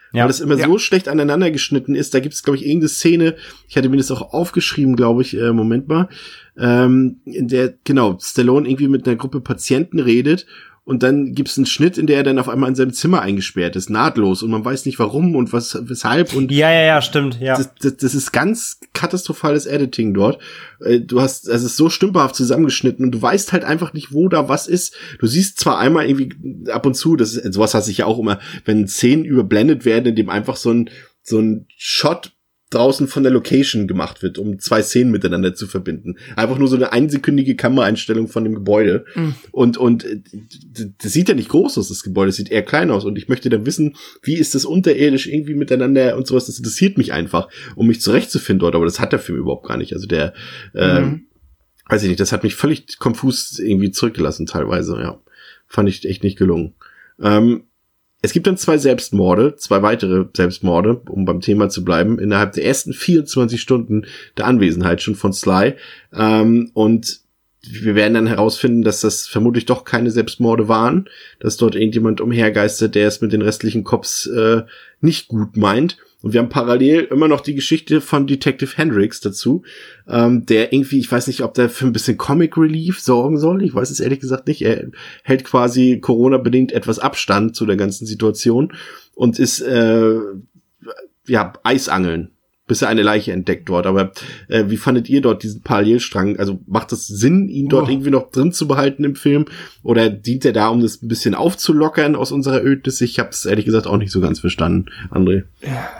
Ja. Weil das immer ja. so schlecht aneinander geschnitten ist. Da gibt es, glaube ich, irgendeine Szene, ich hatte mir das auch aufgeschrieben, glaube ich, äh, Moment mal, ähm, in der, genau, Stallone irgendwie mit einer Gruppe Patienten redet und dann gibt's einen Schnitt, in der er dann auf einmal in seinem Zimmer eingesperrt ist, nahtlos, und man weiß nicht warum und was, weshalb. Und
ja, ja, ja, stimmt, ja.
Das, das, das ist ganz katastrophales Editing dort. Du hast, es ist so stümperhaft zusammengeschnitten und du weißt halt einfach nicht, wo da was ist. Du siehst zwar einmal irgendwie ab und zu, das ist, sowas hasse ich ja auch immer, wenn Szenen überblendet werden, in dem einfach so ein, so ein Shot draußen von der Location gemacht wird, um zwei Szenen miteinander zu verbinden. Einfach nur so eine einsekündige Kameraeinstellung von dem Gebäude. Mhm. Und, und, das sieht ja nicht groß aus, das Gebäude, das sieht eher klein aus. Und ich möchte dann wissen, wie ist das unterirdisch irgendwie miteinander und sowas. Das interessiert mich einfach, um mich zurechtzufinden dort. Aber das hat der Film überhaupt gar nicht. Also der, mhm. äh, weiß ich nicht, das hat mich völlig konfus irgendwie zurückgelassen teilweise, ja. Fand ich echt nicht gelungen. Ähm, Es gibt dann zwei Selbstmorde, zwei weitere Selbstmorde, um beim Thema zu bleiben, innerhalb der ersten vierundzwanzig Stunden der Anwesenheit schon von Sly. Ähm, und wir werden dann herausfinden, dass das vermutlich doch keine Selbstmorde waren, dass dort irgendjemand umhergeistert, der es mit den restlichen Cops äh, nicht gut meint. Und wir haben parallel immer noch die Geschichte von Detective Hendricks dazu, ähm, der irgendwie, ich weiß nicht, ob der für ein bisschen Comic Relief sorgen soll. Ich weiß es ehrlich gesagt nicht. Er hält quasi Corona-bedingt etwas Abstand zu der ganzen Situation und ist, äh, ja, Eisangeln, bis er eine Leiche entdeckt dort. Aber äh, wie fandet ihr dort diesen Parallelstrang? Also macht es Sinn, ihn dort oh. irgendwie noch drin zu behalten im Film? Oder dient er da, um das ein bisschen aufzulockern aus unserer Ödnis? Ich habe es ehrlich gesagt auch nicht so ganz verstanden, André.
Ja.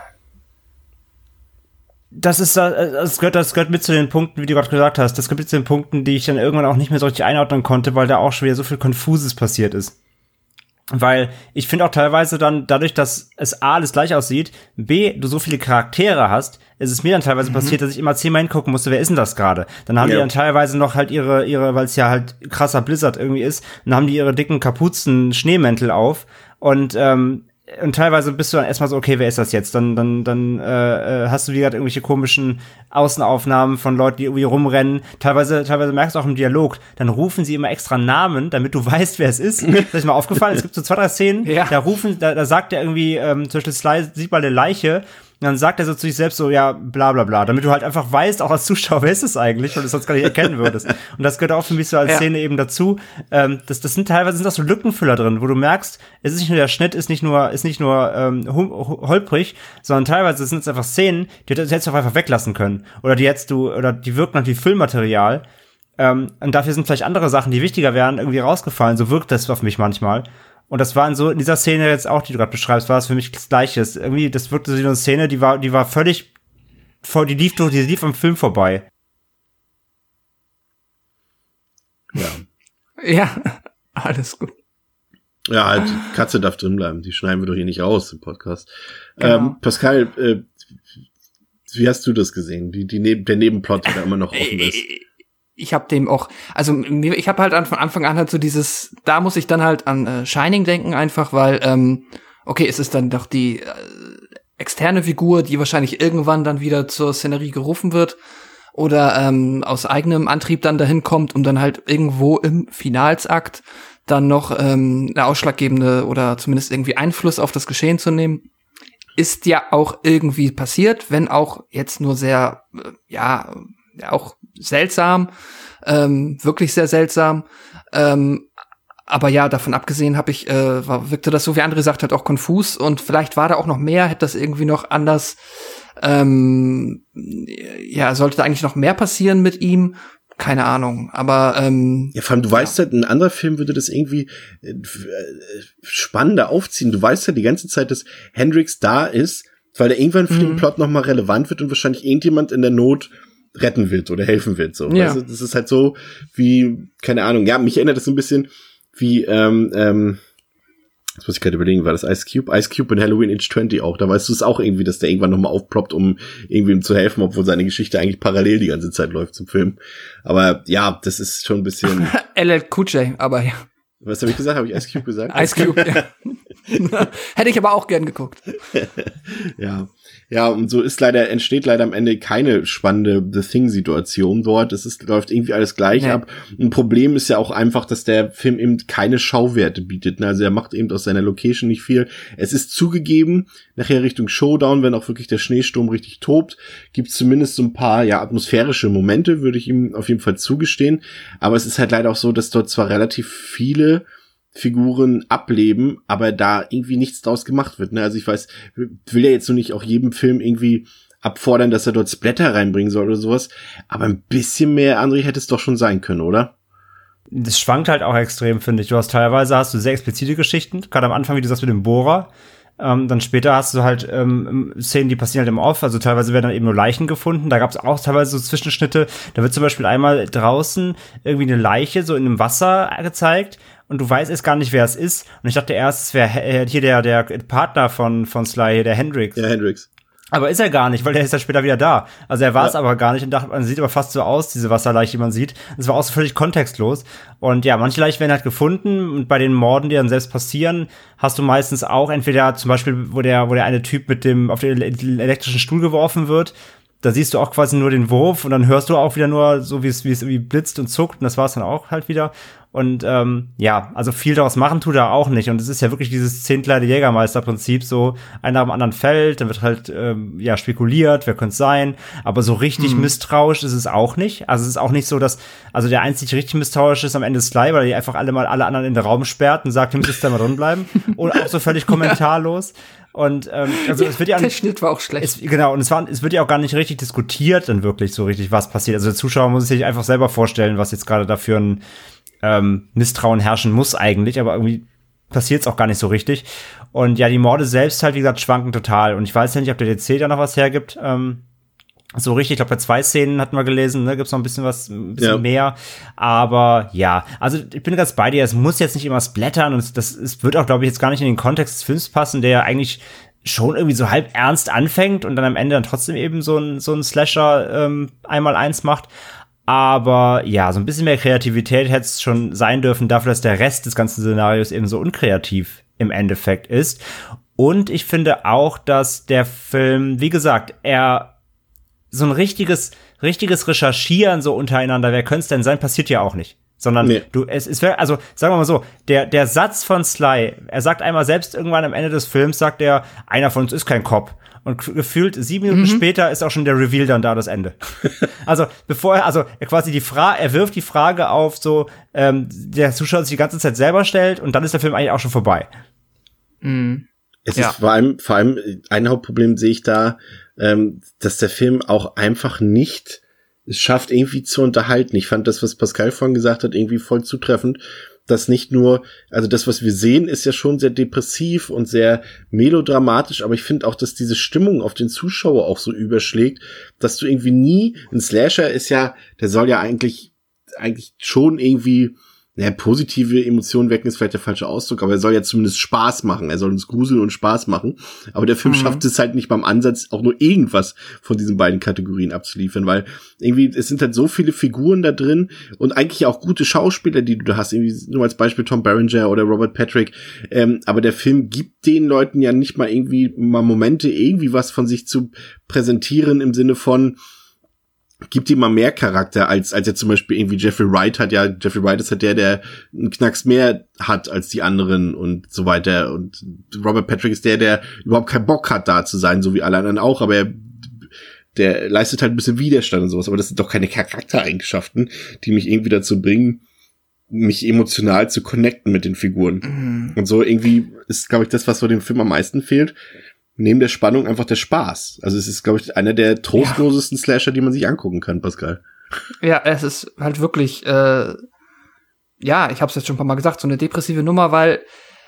Das ist, das gehört, das gehört mit zu den Punkten, wie du gerade gesagt hast. Das gehört mit zu den Punkten, die ich dann irgendwann auch nicht mehr so richtig einordnen konnte, weil da auch schon wieder so viel Konfuses passiert ist. Weil ich finde auch teilweise dann, dadurch, dass es A, alles gleich aussieht, B, du so viele Charaktere hast, ist es mir dann teilweise mhm. passiert, dass ich immer zehnmal hingucken musste, wer ist denn das gerade? Dann haben ja. die dann teilweise noch halt ihre, ihre, weil es ja halt krasser Blizzard irgendwie ist, dann haben die ihre dicken Kapuzen, Schneemäntel auf und, ähm, und teilweise bist du dann erstmal so, okay, wer ist das jetzt? Dann, dann, dann äh, hast du wieder irgendwelche komischen Außenaufnahmen von Leuten, die irgendwie rumrennen. Teilweise, teilweise merkst du auch im Dialog, dann rufen sie immer extra Namen, damit du weißt, wer es ist. Das ist mir aufgefallen. Es gibt so zwei, drei Szenen, ja. da rufen, da, da sagt er irgendwie, ähm, zum Beispiel Sly sieht mal eine Leiche. Und dann sagt er so zu sich selbst so, ja, bla bla bla, damit du halt einfach weißt, auch als Zuschauer, wer ist es eigentlich, und du es sonst gar nicht erkennen würdest. Und das gehört auch für mich so als ja. Szene eben dazu. Ähm, das, das sind teilweise sind auch so Lückenfüller drin, wo du merkst, es ist nicht nur der Schnitt, ist nicht nur, ist nicht nur ähm, holprig, sondern teilweise sind es einfach Szenen, die hättest du auch einfach weglassen können. Oder die hättest du, oder die wirken halt wie Füllmaterial. Ähm, und dafür sind vielleicht andere Sachen, die wichtiger wären, irgendwie rausgefallen. So wirkt das auf mich manchmal. Und das war in so, in dieser Szene jetzt auch, die du gerade beschreibst, war es für mich das Gleiche. Irgendwie, das wirkte so wie eine Szene, die war, die war völlig, vor, die lief durch, die lief am Film vorbei.
Ja.
Ja, alles gut.
Ja, halt, die Katze darf drin bleiben. Die schneiden wir doch hier nicht raus im Podcast. Genau. Ähm, Pascal, äh, wie hast du das gesehen? Die, die Neb- der Nebenplot, der immer noch offen ist.
Ich habe dem auch, also ich habe halt von Anfang an halt so dieses, da muss ich dann halt an äh, Shining denken einfach, weil, ähm, okay, es ist dann doch die äh, externe Figur, die wahrscheinlich irgendwann dann wieder zur Szenerie gerufen wird oder ähm, aus eigenem Antrieb dann dahin kommt, um dann halt irgendwo im Finalsakt dann noch ähm, eine ausschlaggebende oder zumindest irgendwie Einfluss auf das Geschehen zu nehmen. Ist ja auch irgendwie passiert, wenn auch jetzt nur sehr, äh, ja, ja, auch seltsam, ähm, wirklich sehr seltsam. Ähm, aber ja, davon abgesehen habe ich, äh, war, wirkte das so, wie André sagt, halt auch konfus und vielleicht war da auch noch mehr, hätte das irgendwie noch anders, ähm, ja, sollte da eigentlich noch mehr passieren mit ihm. Keine Ahnung, aber ähm,
ja, vor allem, du weißt ja. halt, ein anderer Film würde das irgendwie äh, spannender aufziehen. Du weißt ja die ganze Zeit, dass Hendricks da ist, weil er irgendwann für mhm. den Plot nochmal relevant wird und wahrscheinlich irgendjemand in der Not retten wird oder helfen wird, so. Ja. Weißt du, das ist halt so wie, keine Ahnung, ja, mich erinnert das so ein bisschen wie, ähm, ähm, jetzt muss ich gerade überlegen, war das Ice Cube? Ice Cube in Halloween Age zwanzig auch, da weißt du es auch irgendwie, dass der irgendwann nochmal aufploppt, um irgendwie ihm zu helfen, obwohl seine Geschichte eigentlich parallel die ganze Zeit läuft zum Film. Aber ja, das ist schon ein bisschen
L L Cool J, aber ja.
Was habe ich gesagt? Habe ich Ice Cube gesagt?
Ice Cube, ja. Hätte ich aber auch gern geguckt.
Ja. Ja, und so ist leider, entsteht leider am Ende keine spannende The Thing-Situation dort. Es ist, läuft irgendwie alles gleich nee. ab. Ein Problem ist ja auch einfach, dass der Film eben keine Schauwerte bietet. Also er macht eben aus seiner Location nicht viel. Es ist zugegeben, nachher Richtung Showdown, wenn auch wirklich der Schneesturm richtig tobt, gibt's zumindest so ein paar, ja, atmosphärische Momente, würde ich ihm auf jeden Fall zugestehen. Aber es ist halt leider auch so, dass dort zwar relativ viele Figuren ableben, aber da irgendwie nichts draus gemacht wird. Ne? Also ich weiß, will ja jetzt nur nicht auch jedem Film irgendwie abfordern, dass er dort Splatter reinbringen soll oder sowas, aber ein bisschen mehr, André, hätte es doch schon sein können, oder?
Das schwankt halt auch extrem, finde ich. Du hast teilweise hast du sehr explizite Geschichten, gerade am Anfang, wie du sagst, mit dem Bohrer. Ähm, dann später hast du halt ähm, Szenen, die passieren halt im Off, also teilweise werden dann eben nur Leichen gefunden. Da gab es auch teilweise so Zwischenschnitte. Da wird zum Beispiel einmal draußen irgendwie eine Leiche so in einem Wasser gezeigt und du weißt erst gar nicht, wer es ist. Und ich dachte erst, es wäre hier der der Partner von von Sly, hier, der Hendrix.
Ja, Hendrix.
Aber ist er gar nicht, weil der ist ja später wieder da. Also er war es ja. aber gar nicht und dachte, man sieht aber fast so aus, diese Wasserleiche, die man sieht. Das war auch so völlig kontextlos. Und ja, manche Leichen werden halt gefunden und bei den Morden, die dann selbst passieren, hast du meistens auch entweder zum Beispiel, wo der, wo der eine Typ mit dem, auf den elektrischen Stuhl geworfen wird. Da siehst du auch quasi nur den Wurf und dann hörst du auch wieder nur so, wie es, wie es irgendwie blitzt und zuckt und das war's dann auch halt wieder. Und ähm, ja, also viel daraus machen tut er auch nicht. Und es ist ja wirklich dieses Zehntkleide Jägermeister-Prinzip, so einer am anderen fällt, dann wird halt ähm, ja spekuliert, wer könnte es sein. Aber so richtig hm. misstrauisch ist es auch nicht. Also es ist auch nicht so, dass, also der einzig richtig misstrauisch ist am Ende Sly, weil er einfach alle mal alle anderen in den Raum sperrt und sagt, ihr müsst da mal drin bleiben. Und auch so völlig kommentarlos. Und ähm, also es wird ja
der Schnitt war auch schlecht.
Es, genau, und es war es wird ja auch gar nicht richtig diskutiert dann wirklich so richtig, was passiert. Also der Zuschauer muss sich einfach selber vorstellen, was jetzt gerade dafür ein ähm, Misstrauen herrschen muss eigentlich, aber irgendwie passiert es auch gar nicht so richtig. Und ja, die Morde selbst halt, wie gesagt, schwanken total. Und ich weiß ja nicht, ob der D C da noch was hergibt. Ähm, so richtig, ich glaube, bei zwei Szenen hatten wir gelesen, ne, gibt's noch ein bisschen was, ein bisschen ja. mehr. Aber ja, also ich bin ganz bei dir, es muss jetzt nicht immer splattern und es, das es wird auch, glaube ich, jetzt gar nicht in den Kontext des Films passen, der ja eigentlich schon irgendwie so halb ernst anfängt und dann am Ende dann trotzdem eben so ein so ein Slasher ähm, einmal eins macht. Aber ja, so ein bisschen mehr Kreativität hätte es schon sein dürfen, dafür, dass der Rest des ganzen Szenarios eben so unkreativ im Endeffekt ist. Und ich finde auch, dass der Film, wie gesagt, er so ein richtiges, richtiges Recherchieren so untereinander, wer könnte es denn sein, passiert ja auch nicht. Sondern nee. du, es ist, also, sagen wir mal so, der, der Satz von Sly, er sagt einmal selbst irgendwann am Ende des Films, sagt er, einer von uns ist kein Cop. Und gefühlt sieben Minuten mhm. später ist auch schon der Reveal dann da, das Ende. Also, bevor er, also, er quasi die Frage, er wirft die Frage auf, so, ähm, der Zuschauer sich die ganze Zeit selber stellt und dann ist der Film eigentlich auch schon vorbei.
Mhm.
Es
ja.
ist vor allem, vor allem, ein Hauptproblem sehe ich da, ähm, dass der Film auch einfach nicht es schafft, irgendwie zu unterhalten. Ich fand das, was Pascal vorhin gesagt hat, irgendwie voll zutreffend, dass nicht nur, also das, was wir sehen, ist ja schon sehr depressiv und sehr melodramatisch, aber ich finde auch, dass diese Stimmung auf den Zuschauer auch so überschlägt, dass du irgendwie nie, ein Slasher ist ja, der soll ja eigentlich, eigentlich schon irgendwie, naja, positive Emotionen wecken ist vielleicht der falsche Ausdruck, aber er soll ja zumindest Spaß machen. Er soll uns gruseln und Spaß machen. Aber der Film mhm. schafft es halt nicht beim Ansatz, auch nur irgendwas von diesen beiden Kategorien abzuliefern, weil irgendwie, es sind halt so viele Figuren da drin und eigentlich auch gute Schauspieler, die du da hast. Irgendwie nur als Beispiel Tom Berenger oder Robert Patrick. Ähm, aber der Film gibt den Leuten ja nicht mal irgendwie mal Momente, irgendwie was von sich zu präsentieren im Sinne von, gibt ihm mal mehr Charakter als als jetzt zum Beispiel irgendwie Jeffrey Wright hat. Ja, Jeffrey Wright ist halt der, der einen Knacks mehr hat als die anderen und so weiter. Und Robert Patrick ist der, der überhaupt keinen Bock hat, da zu sein, so wie alle anderen auch. Aber er, der leistet halt ein bisschen Widerstand und sowas. Aber das sind doch keine Charaktereigenschaften, die mich irgendwie dazu bringen, mich emotional zu connecten mit den Figuren. Mhm. Und so irgendwie ist, glaube ich, das, was vor dem Film am meisten fehlt. Neben der Spannung einfach der Spaß. Also es ist, glaube ich, einer der trostlosesten ja. Slasher, die man sich angucken kann, Pascal.
Ja, es ist halt wirklich, äh, ja, ich habe es jetzt schon ein paar Mal gesagt, so eine depressive Nummer, weil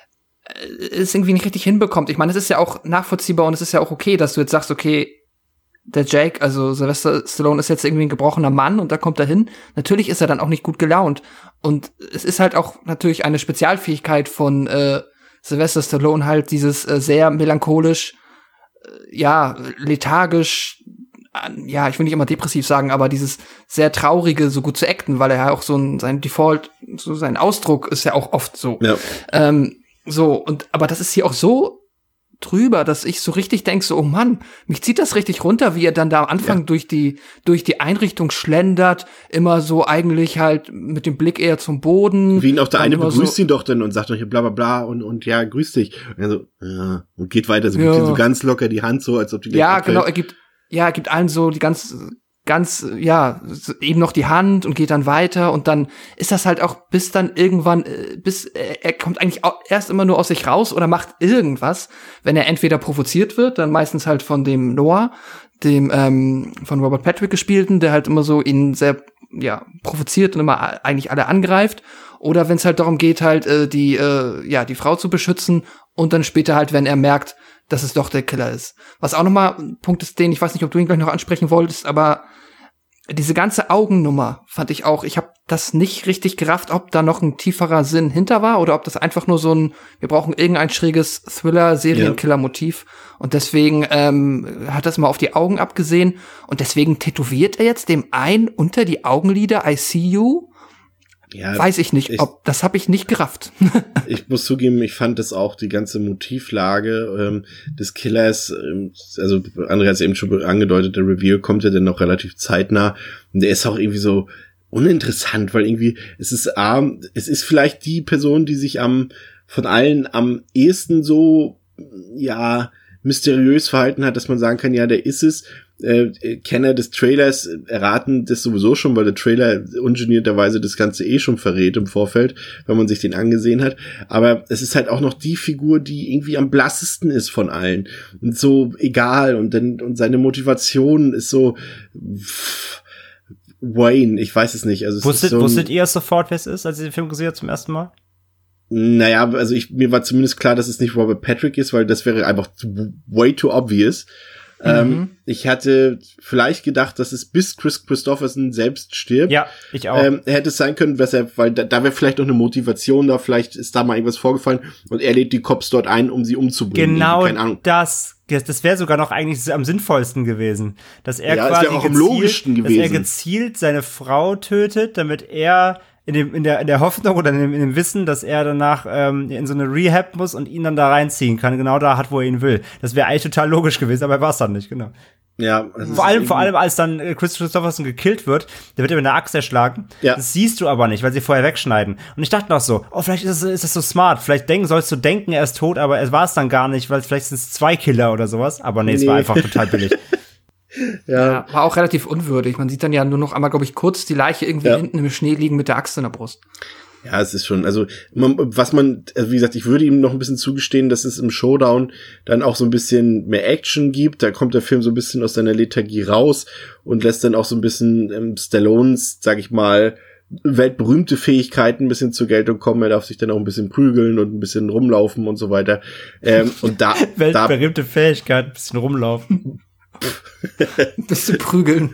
es irgendwie nicht richtig hinbekommt. Ich meine, es ist ja auch nachvollziehbar und es ist ja auch okay, dass du jetzt sagst, okay, der Jake, also Sylvester Stallone ist jetzt irgendwie ein gebrochener Mann und da kommt er hin. Natürlich ist er dann auch nicht gut gelaunt. Und es ist halt auch natürlich eine Spezialfähigkeit von äh, Sylvester Stallone, halt dieses äh, sehr melancholisch, ja, lethargisch, ja, ich will nicht immer depressiv sagen, aber dieses sehr traurige so gut zu acten, weil er ja auch so ein, sein Default, so sein Ausdruck ist ja auch oft so. Ja. Ähm, So, und aber das ist hier auch so drüber, dass ich so richtig denke, so, oh Mann, mich zieht das richtig runter, wie er dann da am Anfang ja. durch die durch die Einrichtung schlendert, immer so eigentlich halt mit dem Blick eher zum Boden.
Wie ihn auch der eine begrüßt
so,
ihn doch dann und sagt doch hier bla bla bla und und ja, grüß dich. Und, so, ja, und geht weiter, so gibt ja. ihm so ganz locker die Hand, so als ob die
Ja, genau, er gibt ja, er gibt allen so die ganz ganz, ja, eben noch die Hand und geht dann weiter und dann ist das halt auch bis dann irgendwann, bis er, er kommt eigentlich auch erst immer nur aus sich raus oder macht irgendwas, wenn er entweder provoziert wird, dann meistens halt von dem Noah, dem ähm, von Robert Patrick gespielten, der halt immer so ihn sehr, ja, provoziert und immer eigentlich alle angreift, oder wenn es halt darum geht, halt äh, die, äh, ja, die Frau zu beschützen und dann später halt, wenn er merkt, dass es doch der Killer ist. Was auch nochmal ein Punkt ist, den ich weiß nicht, ob du ihn gleich noch ansprechen wolltest, aber diese ganze Augennummer fand ich auch, ich habe das nicht richtig gerafft, ob da noch ein tieferer Sinn hinter war oder ob das einfach nur so ein, wir brauchen irgendein schräges Thriller-Serienkiller-Motiv und deswegen ähm, hat das mal auf die Augen abgesehen und deswegen tätowiert er jetzt dem einen unter die Augenlider I see you. Ja, weiß ich nicht, ich, ob das habe ich nicht gerafft.
Ich muss zugeben, ich fand das auch die ganze Motivlage ähm, des Killers, ähm, also André hat es eben schon angedeutet, der Reveal kommt ja dann noch relativ zeitnah und der ist auch irgendwie so uninteressant, weil irgendwie es ist A, es ist vielleicht die Person, die sich am von allen am ehesten so ja mysteriös verhalten hat, dass man sagen kann, ja, der ist es. Äh, Kenner des Trailers erraten das sowieso schon, weil der Trailer ungenierterweise das Ganze eh schon verrät im Vorfeld, wenn man sich den angesehen hat. Aber es ist halt auch noch die Figur, die irgendwie am blassesten ist von allen. Und so egal. Und dann, und seine Motivation ist so, pff, Wayne, ich weiß es nicht. Also es
wusstet,
ist so ein,
wusstet ihr sofort, wer es ist, als ihr den Film gesehen habt zum ersten Mal?
Naja, also ich, mir war zumindest klar, dass es nicht Robert Patrick ist, weil das wäre einfach way too obvious. Mhm. Ähm, ich hatte vielleicht gedacht, dass es bis Chris Christopherson selbst stirbt.
Ja, ich auch.
Ähm, hätte es sein können, dass er, weil da, da wäre vielleicht noch eine Motivation da, vielleicht ist da mal irgendwas vorgefallen und er lädt die Cops dort ein, um sie umzubringen.
Genau,
keine Ahnung.
das, das wäre sogar noch eigentlich am sinnvollsten gewesen, dass er
ja,
quasi
das auch
gezielt,
am logischsten gewesen.
dass er gezielt seine Frau tötet, damit er in dem in der in der Hoffnung oder in dem, in dem Wissen, dass er danach ähm, in so eine Rehab muss und ihn dann da reinziehen kann, genau da hat, wo er ihn will. Das wäre eigentlich total logisch gewesen, aber er war es dann nicht, genau.
Ja,
vor allem, vor allem, als dann Chris Christopherson gekillt wird, der wird ja mit einer Axt erschlagen. Ja. Das siehst du aber nicht, weil sie vorher wegschneiden. Und ich dachte noch so, oh, vielleicht ist das, ist das so smart. Vielleicht denken, sollst du denken, er ist tot, aber es war es dann gar nicht, weil vielleicht sind es zwei Killer oder sowas. Aber nee, nee. Es war einfach total billig.
Ja. ja, war auch relativ unwürdig. Man sieht dann ja nur noch einmal, glaube ich, kurz die Leiche irgendwie ja. hinten im Schnee liegen mit der Axt in der Brust.
Ja, es ist schon, also man, was man, also wie gesagt, ich würde ihm noch ein bisschen zugestehen, dass es im Showdown dann auch so ein bisschen mehr Action gibt. Da kommt der Film so ein bisschen aus seiner Lethargie raus und lässt dann auch so ein bisschen ähm, Stallones, sag ich mal, weltberühmte Fähigkeiten ein bisschen zur Geltung kommen. Er darf sich dann auch ein bisschen prügeln und ein bisschen rumlaufen und so weiter. Ähm, und da
weltberühmte da, Fähigkeiten, ein bisschen rumlaufen.
Ein bisschen prügeln.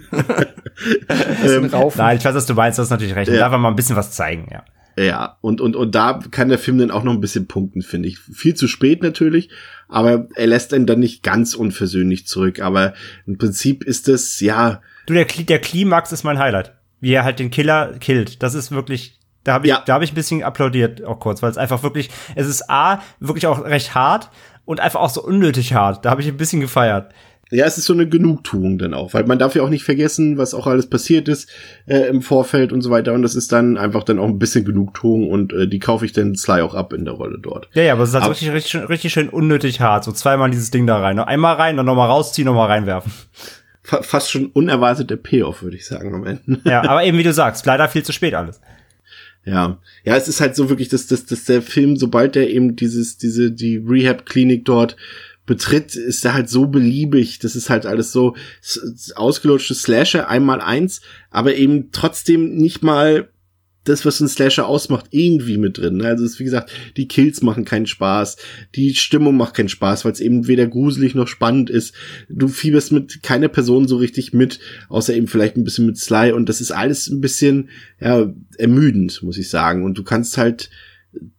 ein bisschen raufen.
Nein, ich weiß, was du meinst, das ist natürlich recht. Man ja. darf mal ein bisschen was zeigen, ja.
Ja, und, und, und da kann der Film dann auch noch ein bisschen punkten, finde ich. Viel zu spät natürlich, aber er lässt einen dann nicht ganz unversöhnlich zurück. Aber im Prinzip ist es, ja.
Du, der, der Klimax ist mein Highlight. Wie er halt den Killer killt. Das ist wirklich, da habe ich, ja. da habe ich ein bisschen applaudiert, auch kurz, weil es einfach wirklich, es ist A, wirklich auch recht hart und einfach auch so unnötig hart. Da habe ich ein bisschen gefeiert.
Ja, es ist so eine Genugtuung dann auch, weil man darf ja auch nicht vergessen, was auch alles passiert ist äh, im Vorfeld und so weiter. Und das ist dann einfach dann auch ein bisschen Genugtuung und äh, die kaufe ich dann Sly auch ab in der Rolle dort.
Ja, ja, aber es ist halt aber richtig, richtig, richtig schön unnötig hart. So zweimal dieses Ding da rein. Einmal rein, dann nochmal rausziehen, nochmal reinwerfen.
Fa- fast schon unerwarteter Payoff, würde ich sagen am Ende.
Ja, aber eben wie du sagst, leider viel zu spät alles.
Ja, ja, es ist halt so wirklich, dass, dass, dass der Film, sobald er eben dieses, diese, die Rehab-Klinik dort betritt, ist er halt so beliebig. Das ist halt alles so ausgelutschte Slasher, einmal eins, aber eben trotzdem nicht mal das, was ein Slasher ausmacht, irgendwie mit drin. Also es ist, wie gesagt, die Kills machen keinen Spaß, die Stimmung macht keinen Spaß, weil es eben weder gruselig noch spannend ist. Du fieberst mit keiner Person so richtig mit, außer eben vielleicht ein bisschen mit Sly, und das ist alles ein bisschen, ja, ermüdend, muss ich sagen. Und du kannst halt,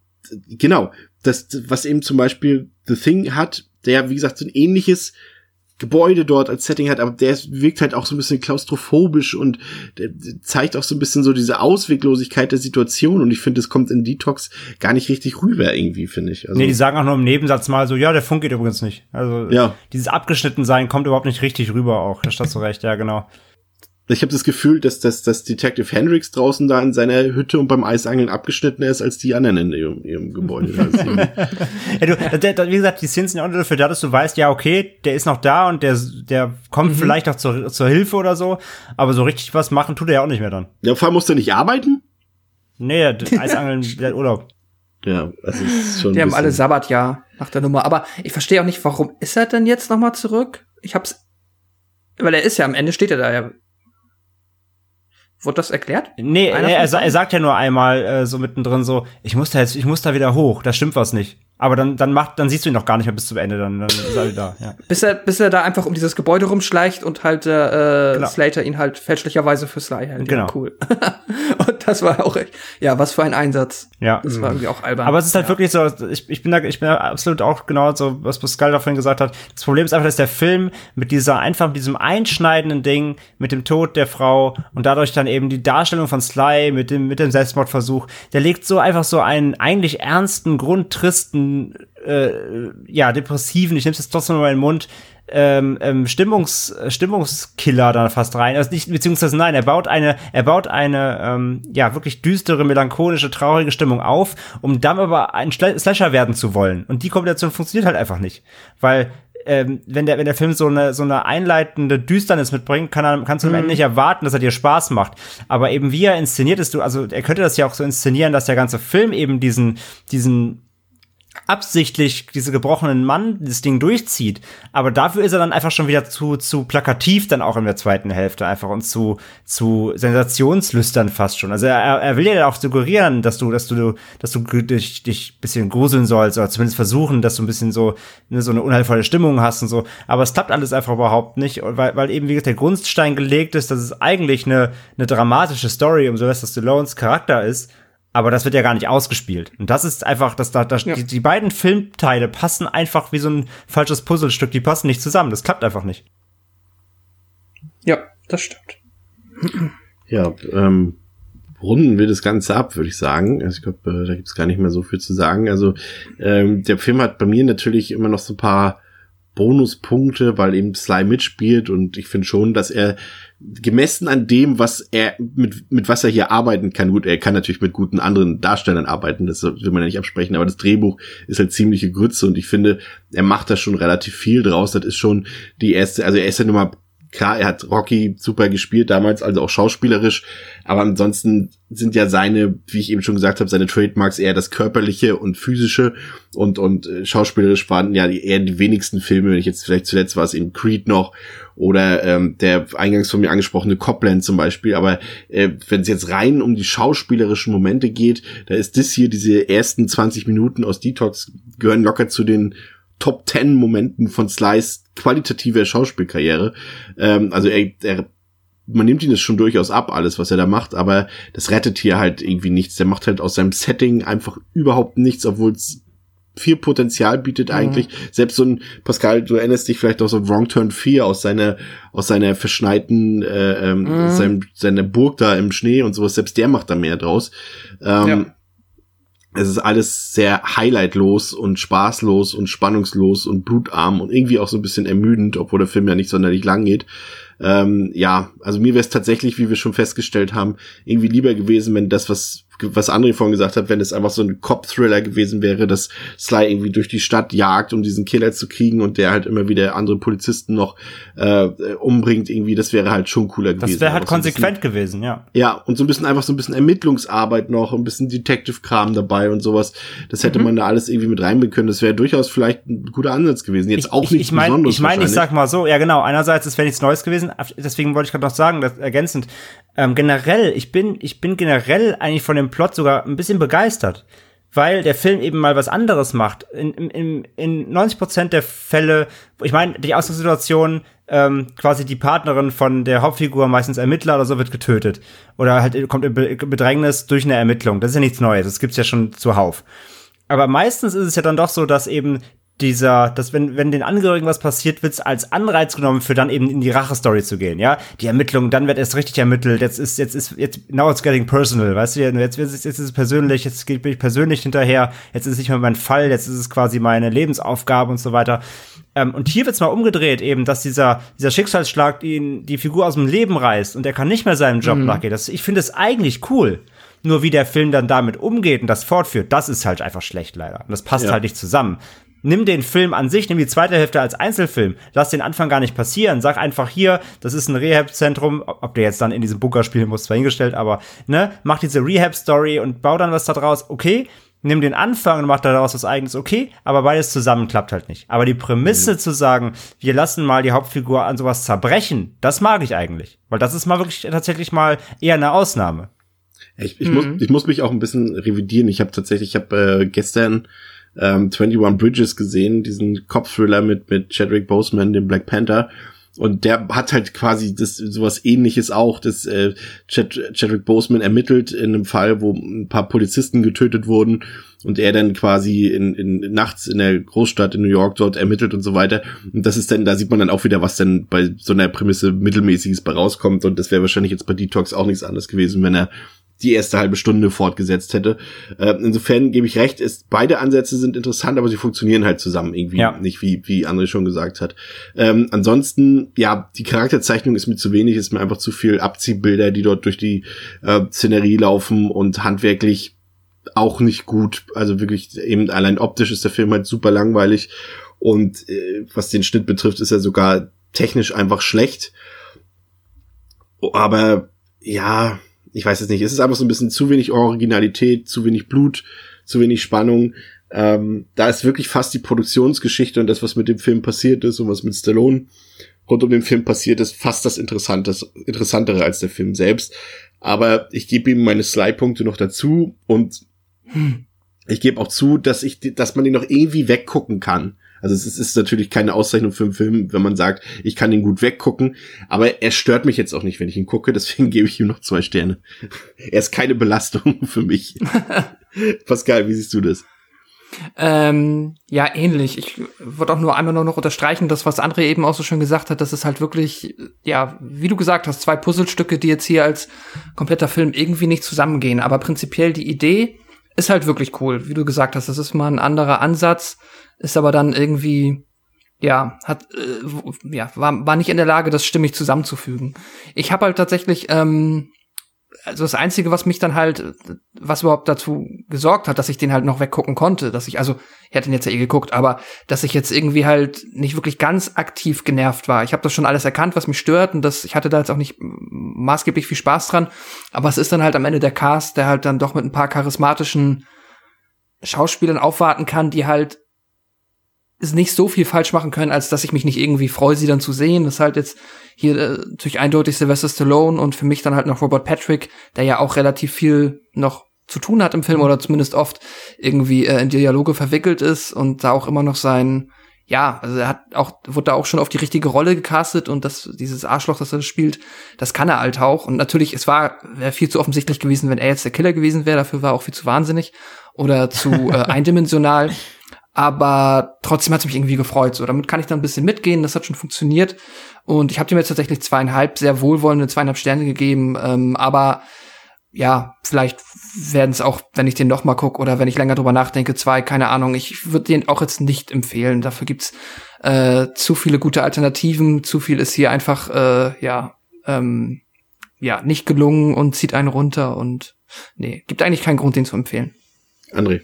genau, das, was eben zum Beispiel The Thing hat, der, wie gesagt, so ein ähnliches Gebäude dort als Setting hat, aber der wirkt halt auch so ein bisschen klaustrophobisch und der zeigt auch so ein bisschen so diese Ausweglosigkeit der Situation und ich finde, es kommt in Detox gar nicht richtig rüber irgendwie, finde ich. Also,
nee, die sagen auch nur im Nebensatz mal so, ja, der Funk geht übrigens nicht. Also
ja.
Dieses Abgeschnittensein kommt überhaupt nicht richtig rüber auch, da hast du recht, ja, genau.
Ich habe das Gefühl, dass, dass, dass Detective Hendricks draußen da in seiner Hütte und beim Eisangeln abgeschnittener ist als die anderen in ihrem, ihrem Gebäude.
ja, du, der, der, wie gesagt, die Szenen sind auch nur dafür da, dass du weißt, ja, okay, der ist noch da und der, der kommt mhm. vielleicht auch zur, zur Hilfe oder so, aber so richtig was machen tut er ja auch nicht mehr dann.
Ja, vor allem muss der nicht arbeiten?
Nee, Eisangeln, der hat Urlaub.
Ja, das ist schon.
Die haben alle Sabbatjahr nach der Nummer, aber ich verstehe auch nicht, warum ist er denn jetzt nochmal zurück? Ich hab's, weil er ist ja, am Ende steht er da ja. Wurde das erklärt?
Nee, er, er, er sagt ja nur einmal äh, so mittendrin so, ich muss da jetzt, ich muss da wieder hoch, da stimmt was nicht. Aber dann, dann macht, dann siehst du ihn noch gar nicht mehr bis zum Ende, dann, dann ist er wieder da, ja.
Bis er, bis er da einfach um dieses Gebäude rumschleicht und halt, äh, genau. Slater ihn halt fälschlicherweise für Sly hält.
Genau.
Ja, cool. Und das war auch echt, ja, was für ein Einsatz.
Ja.
Das war irgendwie auch albern.
Aber es ist halt
ja.
wirklich so, ich, ich bin da, ich bin da absolut auch genau so, was Pascal davon gesagt hat. Das Problem ist einfach, dass der Film mit dieser, einfach mit diesem einschneidenden Ding, mit dem Tod der Frau und dadurch dann eben die Darstellung von Sly mit dem, mit dem Selbstmordversuch, der legt so einfach so einen eigentlich ernsten, grundtristen, äh, ja, depressiven, ich nehm's jetzt trotzdem mal in den Mund, ähm, ähm, Stimmungs, Stimmungskiller da fast rein. Also nicht, beziehungsweise nein, er baut eine, er baut eine, ähm, ja, wirklich düstere, melancholische, traurige Stimmung auf, um dann aber ein Slasher werden zu wollen. Und die Kombination funktioniert halt einfach nicht. Weil, ähm, wenn der, wenn der Film so eine, so eine einleitende Düsternis mitbringt, kann er, kannst du am Ende nicht erwarten, dass er dir Spaß macht. Aber eben wie er inszeniert ist, du, also er könnte das ja auch so inszenieren, dass der ganze Film eben diesen, diesen, absichtlich diese gebrochenen Mann das Ding durchzieht, aber dafür ist er dann einfach schon wieder zu zu plakativ dann auch in der zweiten Hälfte einfach und zu zu sensationslüstern fast schon. Also er, er will ja auch suggerieren, dass du dass du dass du dich dich ein bisschen gruseln sollst oder zumindest versuchen, dass du ein bisschen so ne, so eine unheilvolle Stimmung hast und so, aber es klappt alles einfach überhaupt nicht, weil weil eben wie gesagt der Grundstein gelegt ist, dass es eigentlich eine eine dramatische Story um Sylvester Stallones Charakter ist. Aber das wird ja gar nicht ausgespielt. Und das ist einfach, dass da, da ja. die, die beiden Filmteile passen einfach wie so ein falsches Puzzlestück. Die passen nicht zusammen. Das klappt einfach nicht.
Ja, das stimmt.
Ja, ähm, runden wir das Ganze ab, würde ich sagen. Also ich glaube, äh, da gibt's gar nicht mehr so viel zu sagen. Also ähm, der Film hat bei mir natürlich immer noch so ein paar Bonuspunkte, weil eben Sly mitspielt und ich finde schon, dass er gemessen an dem, was er mit mit was er hier arbeiten kann, gut, er kann natürlich mit guten anderen Darstellern arbeiten, das will man ja nicht absprechen, aber das Drehbuch ist halt ziemliche Grütze und ich finde, er macht da schon relativ viel draus, das ist schon die erste, also er ist ja nun mal klar, er hat Rocky super gespielt damals, also auch schauspielerisch, aber ansonsten sind ja seine, wie ich eben schon gesagt habe, seine Trademarks eher das Körperliche und Physische und und äh, schauspielerisch waren ja die, eher die wenigsten Filme, wenn ich jetzt vielleicht zuletzt war es eben Creed noch oder ähm, der eingangs von mir angesprochene Copland zum Beispiel, aber äh, wenn es jetzt rein um die schauspielerischen Momente geht, da ist das hier, diese ersten zwanzig Minuten aus Detox gehören locker zu den Top Ten Momenten von Slys qualitativer Schauspielkarriere. Ähm, also er, er, man nimmt ihn das schon durchaus ab, alles, was er da macht, aber das rettet hier halt irgendwie nichts. Der macht halt aus seinem Setting einfach überhaupt nichts, obwohl es viel Potenzial bietet eigentlich. Mhm. Selbst so ein, Pascal, du erinnerst dich vielleicht auch so Wrong Turn vier aus seiner, aus seiner verschneiten, äh, ähm, mhm. seinem, seiner Burg da im Schnee und sowas, selbst der macht da mehr draus. Ähm, ja. Es ist alles sehr highlightlos und spaßlos und spannungslos und blutarm und irgendwie auch so ein bisschen ermüdend, obwohl der Film ja nicht sonderlich lang geht. Ähm, ja, also mir wäre es tatsächlich, wie wir schon festgestellt haben, irgendwie lieber gewesen, wenn das, was was André vorhin gesagt hat, wenn es einfach so ein Cop-Thriller gewesen wäre, dass Sly irgendwie durch die Stadt jagt, um diesen Killer zu kriegen und der halt immer wieder andere Polizisten noch äh, umbringt, irgendwie, das wäre halt schon cooler gewesen.
Das wäre halt
so
konsequent
bisschen,
gewesen, ja.
Ja, und so ein bisschen einfach so ein bisschen Ermittlungsarbeit noch, ein bisschen Detective-Kram dabei und sowas. Das hätte mhm. man da alles irgendwie mit reinbringen können. Das wäre durchaus vielleicht ein guter Ansatz gewesen. Jetzt
ich,
auch
ich,
nichts
ich mein,
Besonderes
Ich meine, ich sag mal so, ja genau, einerseits, es wäre nichts Neues gewesen, deswegen wollte ich gerade noch sagen, dass, ergänzend, ähm, generell, ich bin, ich bin generell eigentlich von dem Plot sogar ein bisschen begeistert, weil der Film eben mal was anderes macht. In, in, in neunzig Prozent der Fälle, ich meine, die Ausgangssituation, ähm, quasi die Partnerin von der Hauptfigur, meistens Ermittler oder so, wird getötet. Oder halt kommt in Bedrängnis durch eine Ermittlung. Das ist ja nichts Neues, das gibt's ja schon zuhauf. Aber meistens ist es ja dann doch so, dass eben dieser, dass wenn, wenn den Angehörigen was passiert, wird's als Anreiz genommen, für dann eben in die Rache-Story zu gehen, ja. Die Ermittlung, dann wird erst richtig ermittelt, jetzt ist, jetzt ist, jetzt, now it's getting personal, weißt du, jetzt, jetzt, jetzt ist es persönlich, jetzt bin ich persönlich hinterher, jetzt ist es nicht mehr mein Fall, jetzt ist es quasi meine Lebensaufgabe und so weiter. Ähm, und hier wird's mal umgedreht eben, dass dieser, dieser Schicksalsschlag ihn, die Figur aus dem Leben reißt und er kann nicht mehr seinem Job mhm. nachgehen. Das, ich finde es eigentlich cool. Nur wie der Film dann damit umgeht und das fortführt, das ist halt einfach schlecht leider. Und das passt ja. halt nicht zusammen. Nimm den Film an sich, nimm die zweite Hälfte als Einzelfilm, lass den Anfang gar nicht passieren, sag einfach hier, das ist ein Rehab-Zentrum, ob der jetzt dann in diesem Bunker spielen muss, zwar hingestellt, aber, ne, mach diese Rehab-Story und bau dann was da draus, okay, nimm den Anfang und mach daraus was Eigenes, okay, aber beides zusammen klappt halt nicht. Aber die Prämisse mhm. zu sagen, wir lassen mal die Hauptfigur an sowas zerbrechen, das mag ich eigentlich, weil das ist mal wirklich tatsächlich mal eher eine Ausnahme.
Ich, ich, mhm. muss, ich muss mich auch ein bisschen revidieren, ich habe tatsächlich, ich habe äh, gestern Ähm, einundzwanzig Bridges gesehen, diesen Cop-Thriller mit mit Chadwick Boseman, dem Black Panther, und der hat halt quasi das sowas Ähnliches auch, dass äh, Chad, Chadwick Boseman ermittelt in einem Fall, wo ein paar Polizisten getötet wurden und er dann quasi in, in nachts in der Großstadt in New York dort ermittelt und so weiter, und das ist dann, da sieht man dann auch wieder, was dann bei so einer Prämisse Mittelmäßiges bei rauskommt, und das wäre wahrscheinlich jetzt bei Detox auch nichts anderes gewesen, wenn er die erste halbe Stunde fortgesetzt hätte. Äh, insofern gebe ich recht, ist, beide Ansätze sind interessant, aber sie funktionieren halt zusammen irgendwie ja. nicht, wie wie André schon gesagt hat. Ähm, ansonsten, ja, die Charakterzeichnung ist mir zu wenig, ist mir einfach zu viel Abziehbilder, die dort durch die äh, Szenerie laufen, und handwerklich auch nicht gut. Also wirklich, eben allein optisch ist der Film halt super langweilig, und äh, was den Schnitt betrifft, ist er sogar technisch einfach schlecht. Aber ja, ich weiß es nicht, es ist einfach so ein bisschen zu wenig Originalität, zu wenig Blut, zu wenig Spannung. Ähm, da ist wirklich fast die Produktionsgeschichte und das, was mit dem Film passiert ist und was mit Stallone rund um den Film passiert ist, fast das Interessantes, Interessantere als der Film selbst. Aber ich gebe ihm meine Sly-Punkte noch dazu, und hm. ich gebe auch zu, dass ich, dass man ihn noch irgendwie weggucken kann. Also es ist, ist natürlich keine Auszeichnung für einen Film, wenn man sagt, ich kann ihn gut weggucken, aber er stört mich jetzt auch nicht, wenn ich ihn gucke, deswegen gebe ich ihm noch zwei Sterne. Er ist keine Belastung für mich. Pascal, wie siehst du das?
Ähm, ja, ähnlich. Ich würde auch nur einmal noch unterstreichen, das, was André eben auch so schön gesagt hat, dass es halt wirklich, ja, wie du gesagt hast, zwei Puzzlestücke, die jetzt hier als kompletter Film irgendwie nicht zusammengehen, aber prinzipiell die Idee ist halt wirklich cool, wie du gesagt hast, das ist mal ein anderer Ansatz, ist aber dann irgendwie, ja, hat, äh, ja, war, war nicht in der Lage, das stimmig zusammenzufügen. Ich habe halt tatsächlich, ähm, also das Einzige, was mich dann halt, was überhaupt dazu gesorgt hat, dass ich den halt noch weggucken konnte, dass ich, also, ich hätte ihn jetzt ja eh geguckt, aber dass ich jetzt irgendwie halt nicht wirklich ganz aktiv genervt war. Ich habe das schon alles erkannt, was mich stört, und das, ich hatte da jetzt auch nicht maßgeblich viel Spaß dran, aber es ist dann halt am Ende der Cast, der halt dann doch mit ein paar charismatischen Schauspielern aufwarten kann, die halt ist nicht so viel falsch machen können, als dass ich mich nicht irgendwie freue, sie dann zu sehen. Das ist halt jetzt hier äh, natürlich eindeutig Sylvester Stallone und für mich dann halt noch Robert Patrick, der ja auch relativ viel noch zu tun hat im Film oder zumindest oft irgendwie äh, in Dialoge verwickelt ist und da auch immer noch sein, ja, also er hat auch, wurde da auch schon auf die richtige Rolle gecastet, und das, dieses Arschloch, das er spielt, das kann er halt auch. Und natürlich, es war, wäre viel zu offensichtlich gewesen, wenn er jetzt der Killer gewesen wäre, dafür war er auch viel zu wahnsinnig oder zu äh, eindimensional. Aber trotzdem hat es mich irgendwie gefreut. So, damit kann ich dann ein bisschen mitgehen. Das hat schon funktioniert. Und ich habe dem jetzt tatsächlich zweieinhalb, sehr wohlwollende zweieinhalb Sterne gegeben. Ähm, aber ja, vielleicht werden es auch, wenn ich den noch mal gucke oder wenn ich länger drüber nachdenke, zwei, keine Ahnung. Ich würde den auch jetzt nicht empfehlen. Dafür gibt's äh, zu viele gute Alternativen. Zu viel ist hier einfach äh, ja ähm, ja nicht gelungen und zieht einen runter. Und nee, gibt eigentlich keinen Grund, den zu empfehlen.
André.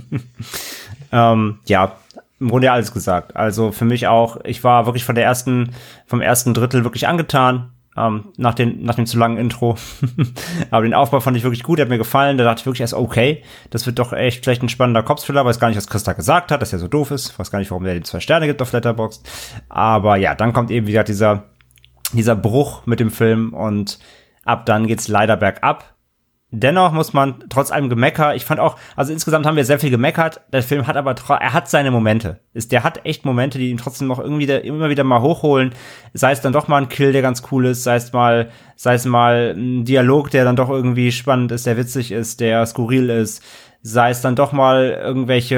ähm, ja, im Grunde alles gesagt. Also für mich auch, ich war wirklich von der ersten, vom ersten Drittel wirklich angetan, ähm, nach, den, nach dem zu langen Intro. Aber den Aufbau fand ich wirklich gut, der hat mir gefallen. Da dachte ich wirklich erst, okay, das wird doch echt vielleicht ein spannender Cops-Thriller, weiß gar nicht, was Christa gesagt hat, dass er so doof ist. Weiß gar nicht, warum der ihm zwei Sterne gibt auf Letterboxd. Aber ja, dann kommt eben wieder dieser, dieser Bruch mit dem Film, und ab dann geht's leider bergab. Dennoch muss man, trotz allem Gemecker, ich fand auch, also insgesamt haben wir sehr viel gemeckert, der Film hat aber, er hat seine Momente, ist, der hat echt Momente, die ihn trotzdem noch irgendwie der, immer wieder mal hochholen, sei es dann doch mal ein Kill, der ganz cool ist, sei es mal, sei es mal ein Dialog, der dann doch irgendwie spannend ist, der witzig ist, der skurril ist, sei es dann doch mal irgendwelche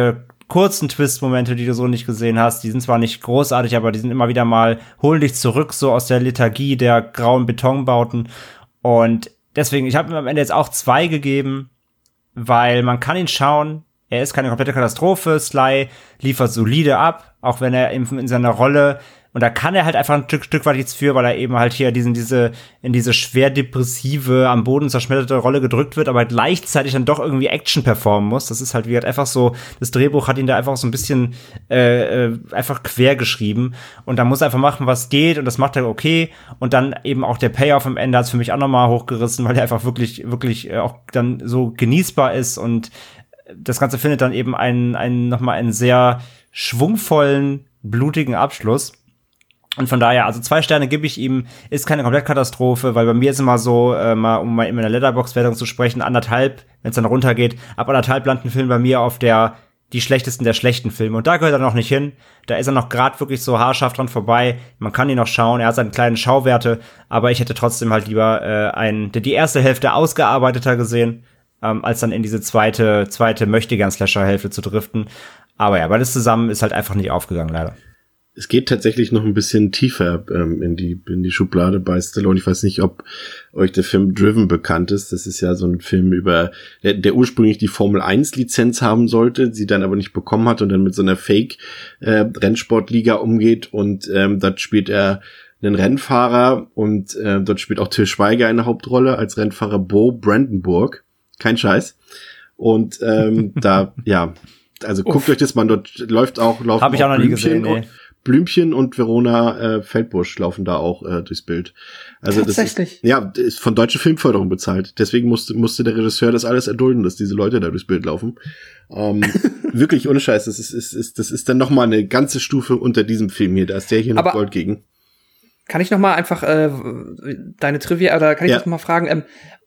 kurzen Twist-Momente, die du so nicht gesehen hast. Die sind zwar nicht großartig, aber die sind immer wieder mal, holen dich zurück so aus der Lethargie der grauen Betonbauten. Und deswegen, ich habe ihm am Ende jetzt auch zwei gegeben, weil man kann ihn schauen. Er ist keine komplette Katastrophe. Sly liefert solide ab, auch wenn er in, in seiner Rolle, und da kann er halt einfach ein Stück, Stück weit nichts für, weil er eben halt hier diesen, diese, in diese schwer depressive, am Boden zerschmetterte Rolle gedrückt wird, aber gleichzeitig dann doch irgendwie Action performen muss. Das ist halt wie halt einfach so, das Drehbuch hat ihn da einfach so ein bisschen, äh, einfach quer geschrieben. Und da muss er einfach machen, was geht, und das macht er okay. Und dann eben auch der Payoff am Ende hat's für mich auch nochmal hochgerissen, weil er einfach wirklich, wirklich auch dann so genießbar ist, und das Ganze findet dann eben einen, einen, nochmal einen sehr schwungvollen, blutigen Abschluss. Und von daher, also zwei Sterne gebe ich ihm, ist keine Komplettkatastrophe, weil bei mir ist immer so, äh, mal, um mal in einer Letterboxd-Wertung zu sprechen, anderthalb, wenn es dann runtergeht, ab anderthalb landet ein Film bei mir auf der, die schlechtesten der schlechten Filme. Und da gehört er noch nicht hin. Da ist er noch gerade wirklich so haarscharf dran vorbei. Man kann ihn noch schauen, er hat seine kleinen Schauwerte, aber ich hätte trotzdem halt lieber äh, einen, die erste Hälfte ausgearbeiteter gesehen, ähm, als dann in diese zweite, zweite Möchtegern-Slasher-Hälfte zu driften. Aber ja, beides zusammen ist halt einfach nicht aufgegangen, leider.
Es geht tatsächlich noch ein bisschen tiefer ähm, in die in die Schublade bei Stallone. Ich weiß nicht, ob euch der Film Driven bekannt ist. Das ist ja so ein Film über, der, der ursprünglich die Formel eins Lizenz haben sollte, sie dann aber nicht bekommen hat und dann mit so einer Fake-Rennsportliga äh, umgeht. Und ähm, dort spielt er einen Rennfahrer, und äh, dort spielt auch Til Schweiger eine Hauptrolle als Rennfahrer Bo Brandenburg. Kein Scheiß. Und ähm, da, ja, also guckt Uff. euch das mal, dort läuft auch, laufen
Hab ich auch noch nie gesehen, nee.
Blümchen und Verona äh, Feldbusch laufen da auch äh, durchs Bild. Also
tatsächlich?
Das ist, ja, ist von deutsche Filmförderung bezahlt. Deswegen musste musste der Regisseur das alles erdulden, dass diese Leute da durchs Bild laufen. Ähm, wirklich ohne Scheiß. Das ist, ist, ist, das ist dann noch mal eine ganze Stufe unter diesem Film hier. Da ist der hier noch Aber Gold gegen.
Kann ich noch mal einfach äh, deine Trivia, oder kann ich ja. das noch mal fragen? Ähm,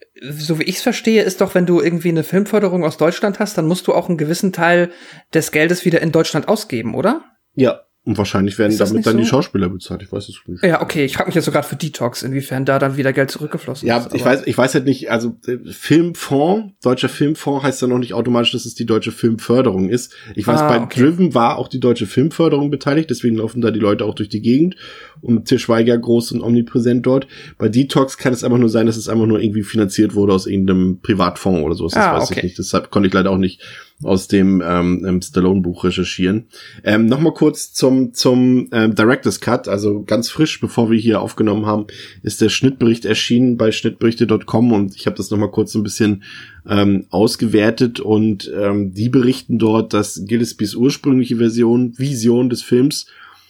so wie ich es verstehe, ist doch, wenn du irgendwie eine Filmförderung aus Deutschland hast, dann musst du auch einen gewissen Teil des Geldes wieder in Deutschland ausgeben, oder?
Ja. Und wahrscheinlich werden damit dann so? die Schauspieler bezahlt. Ich weiß es nicht.
Ja, okay. Ich frage mich jetzt sogar für Detox, inwiefern da dann wieder Geld zurückgeflossen
ja,
ist.
Ja, ich weiß, ich weiß halt nicht, also Filmfonds, deutscher Filmfonds heißt ja noch nicht automatisch, dass es die deutsche Filmförderung ist. Ich weiß, ah, bei okay. Driven war auch die deutsche Filmförderung beteiligt, deswegen laufen da die Leute auch durch die Gegend. Und Til Schweiger groß und omnipräsent dort. Bei Detox kann es einfach nur sein, dass es einfach nur irgendwie finanziert wurde aus irgendeinem Privatfonds oder sowas. Das ah, weiß okay. ich nicht. Deshalb konnte ich leider auch nicht aus dem ähm, Stallone-Buch recherchieren. Ähm, Nochmal kurz zum zum ähm, Director's Cut, also ganz frisch, bevor wir hier aufgenommen haben, ist der Schnittbericht erschienen bei schnittberichte Punkt com, und ich habe das nochmal kurz ein bisschen ähm, ausgewertet, und ähm, die berichten dort, dass Gillespies ursprüngliche Version, Vision des Films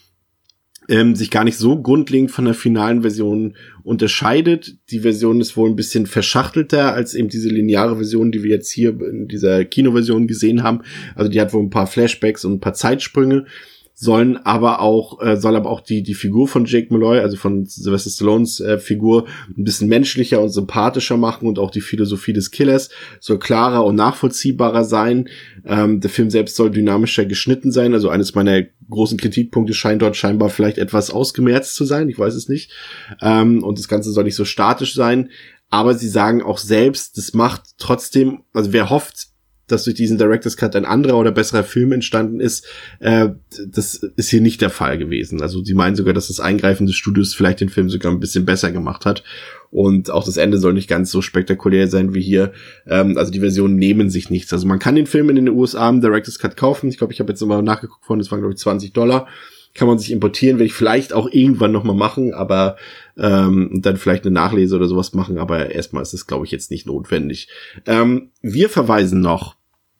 Ähm, sich gar nicht so grundlegend von der finalen Version unterscheidet. Die Version ist wohl ein bisschen verschachtelter als eben diese lineare Version, die wir jetzt hier in dieser Kinoversion gesehen haben. Also die hat wohl ein paar Flashbacks und ein paar Zeitsprünge, sollen aber auch, äh, soll aber auch die, die Figur von Jake Malloy, also von Sylvester Stallones äh, Figur, ein bisschen menschlicher und sympathischer machen, und auch die Philosophie des Killers soll klarer und nachvollziehbarer sein. Ähm, der Film selbst soll dynamischer geschnitten sein, also eines meiner großen Kritikpunkte scheint dort scheinbar vielleicht etwas ausgemerzt zu sein, ich weiß es nicht. Ähm, und das Ganze soll nicht so statisch sein, aber sie sagen auch selbst, das macht trotzdem, also wer hofft, dass durch diesen Director's Cut ein anderer oder besserer Film entstanden ist, äh, das ist hier nicht der Fall gewesen. Also sie meinen sogar, dass das Eingreifen des Studios vielleicht den Film sogar ein bisschen besser gemacht hat. Und auch das Ende soll nicht ganz so spektakulär sein wie hier. Ähm, also die Versionen nehmen sich nichts. Also man kann den Film in den U S A im Director's Cut kaufen. Ich glaube, ich habe jetzt nochmal nachgeguckt von, das waren glaube ich zwanzig Dollar. Kann man sich importieren, werde ich vielleicht auch irgendwann nochmal machen, aber ähm, dann vielleicht eine Nachlese oder sowas machen, aber erstmal ist das, glaube ich, jetzt nicht notwendig. Ähm, wir verweisen noch,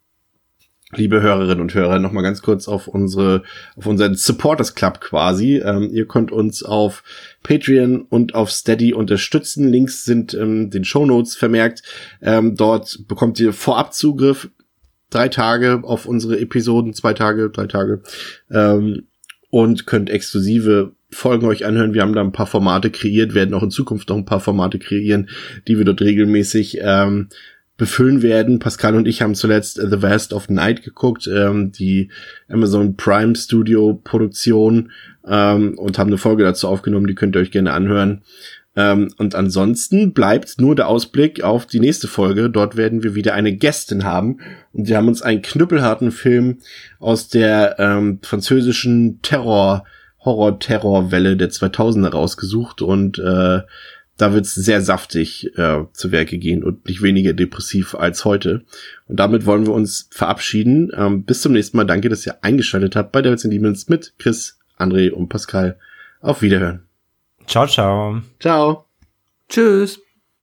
liebe Hörerinnen und Hörer, nochmal ganz kurz auf unsere, auf unseren Supporters Club quasi. Ähm, ihr könnt uns auf Patreon und auf Steady unterstützen. Links sind in ähm, den Shownotes vermerkt. Ähm, dort bekommt ihr Vorabzugriff, drei Tage auf unsere Episoden, zwei Tage, drei Tage, ähm, und könnt exklusive Folgen euch anhören. Wir haben da ein paar Formate kreiert, werden auch in Zukunft noch ein paar Formate kreieren, die wir dort regelmäßig ähm, befüllen werden. Pascal und ich haben zuletzt The Vast of Night geguckt, ähm, die Amazon Prime Studio Produktion, ähm, und haben eine Folge dazu aufgenommen, die könnt ihr euch gerne anhören. Ähm, und ansonsten bleibt nur der Ausblick auf die nächste Folge. Dort werden wir wieder eine Gästin haben. Und wir haben uns einen knüppelharten Film aus der ähm, französischen Terror, Horror-Terror-Welle der zweitausender rausgesucht. Und äh, da wird's sehr saftig äh, zu Werke gehen und nicht weniger depressiv als heute. Und damit wollen wir uns verabschieden. Ähm, bis zum nächsten Mal. Danke, dass ihr eingeschaltet habt bei Devils and Demons mit Chris, André und Pascal. Auf Wiederhören.
Ciao, ciao.
Ciao.
Tschüss.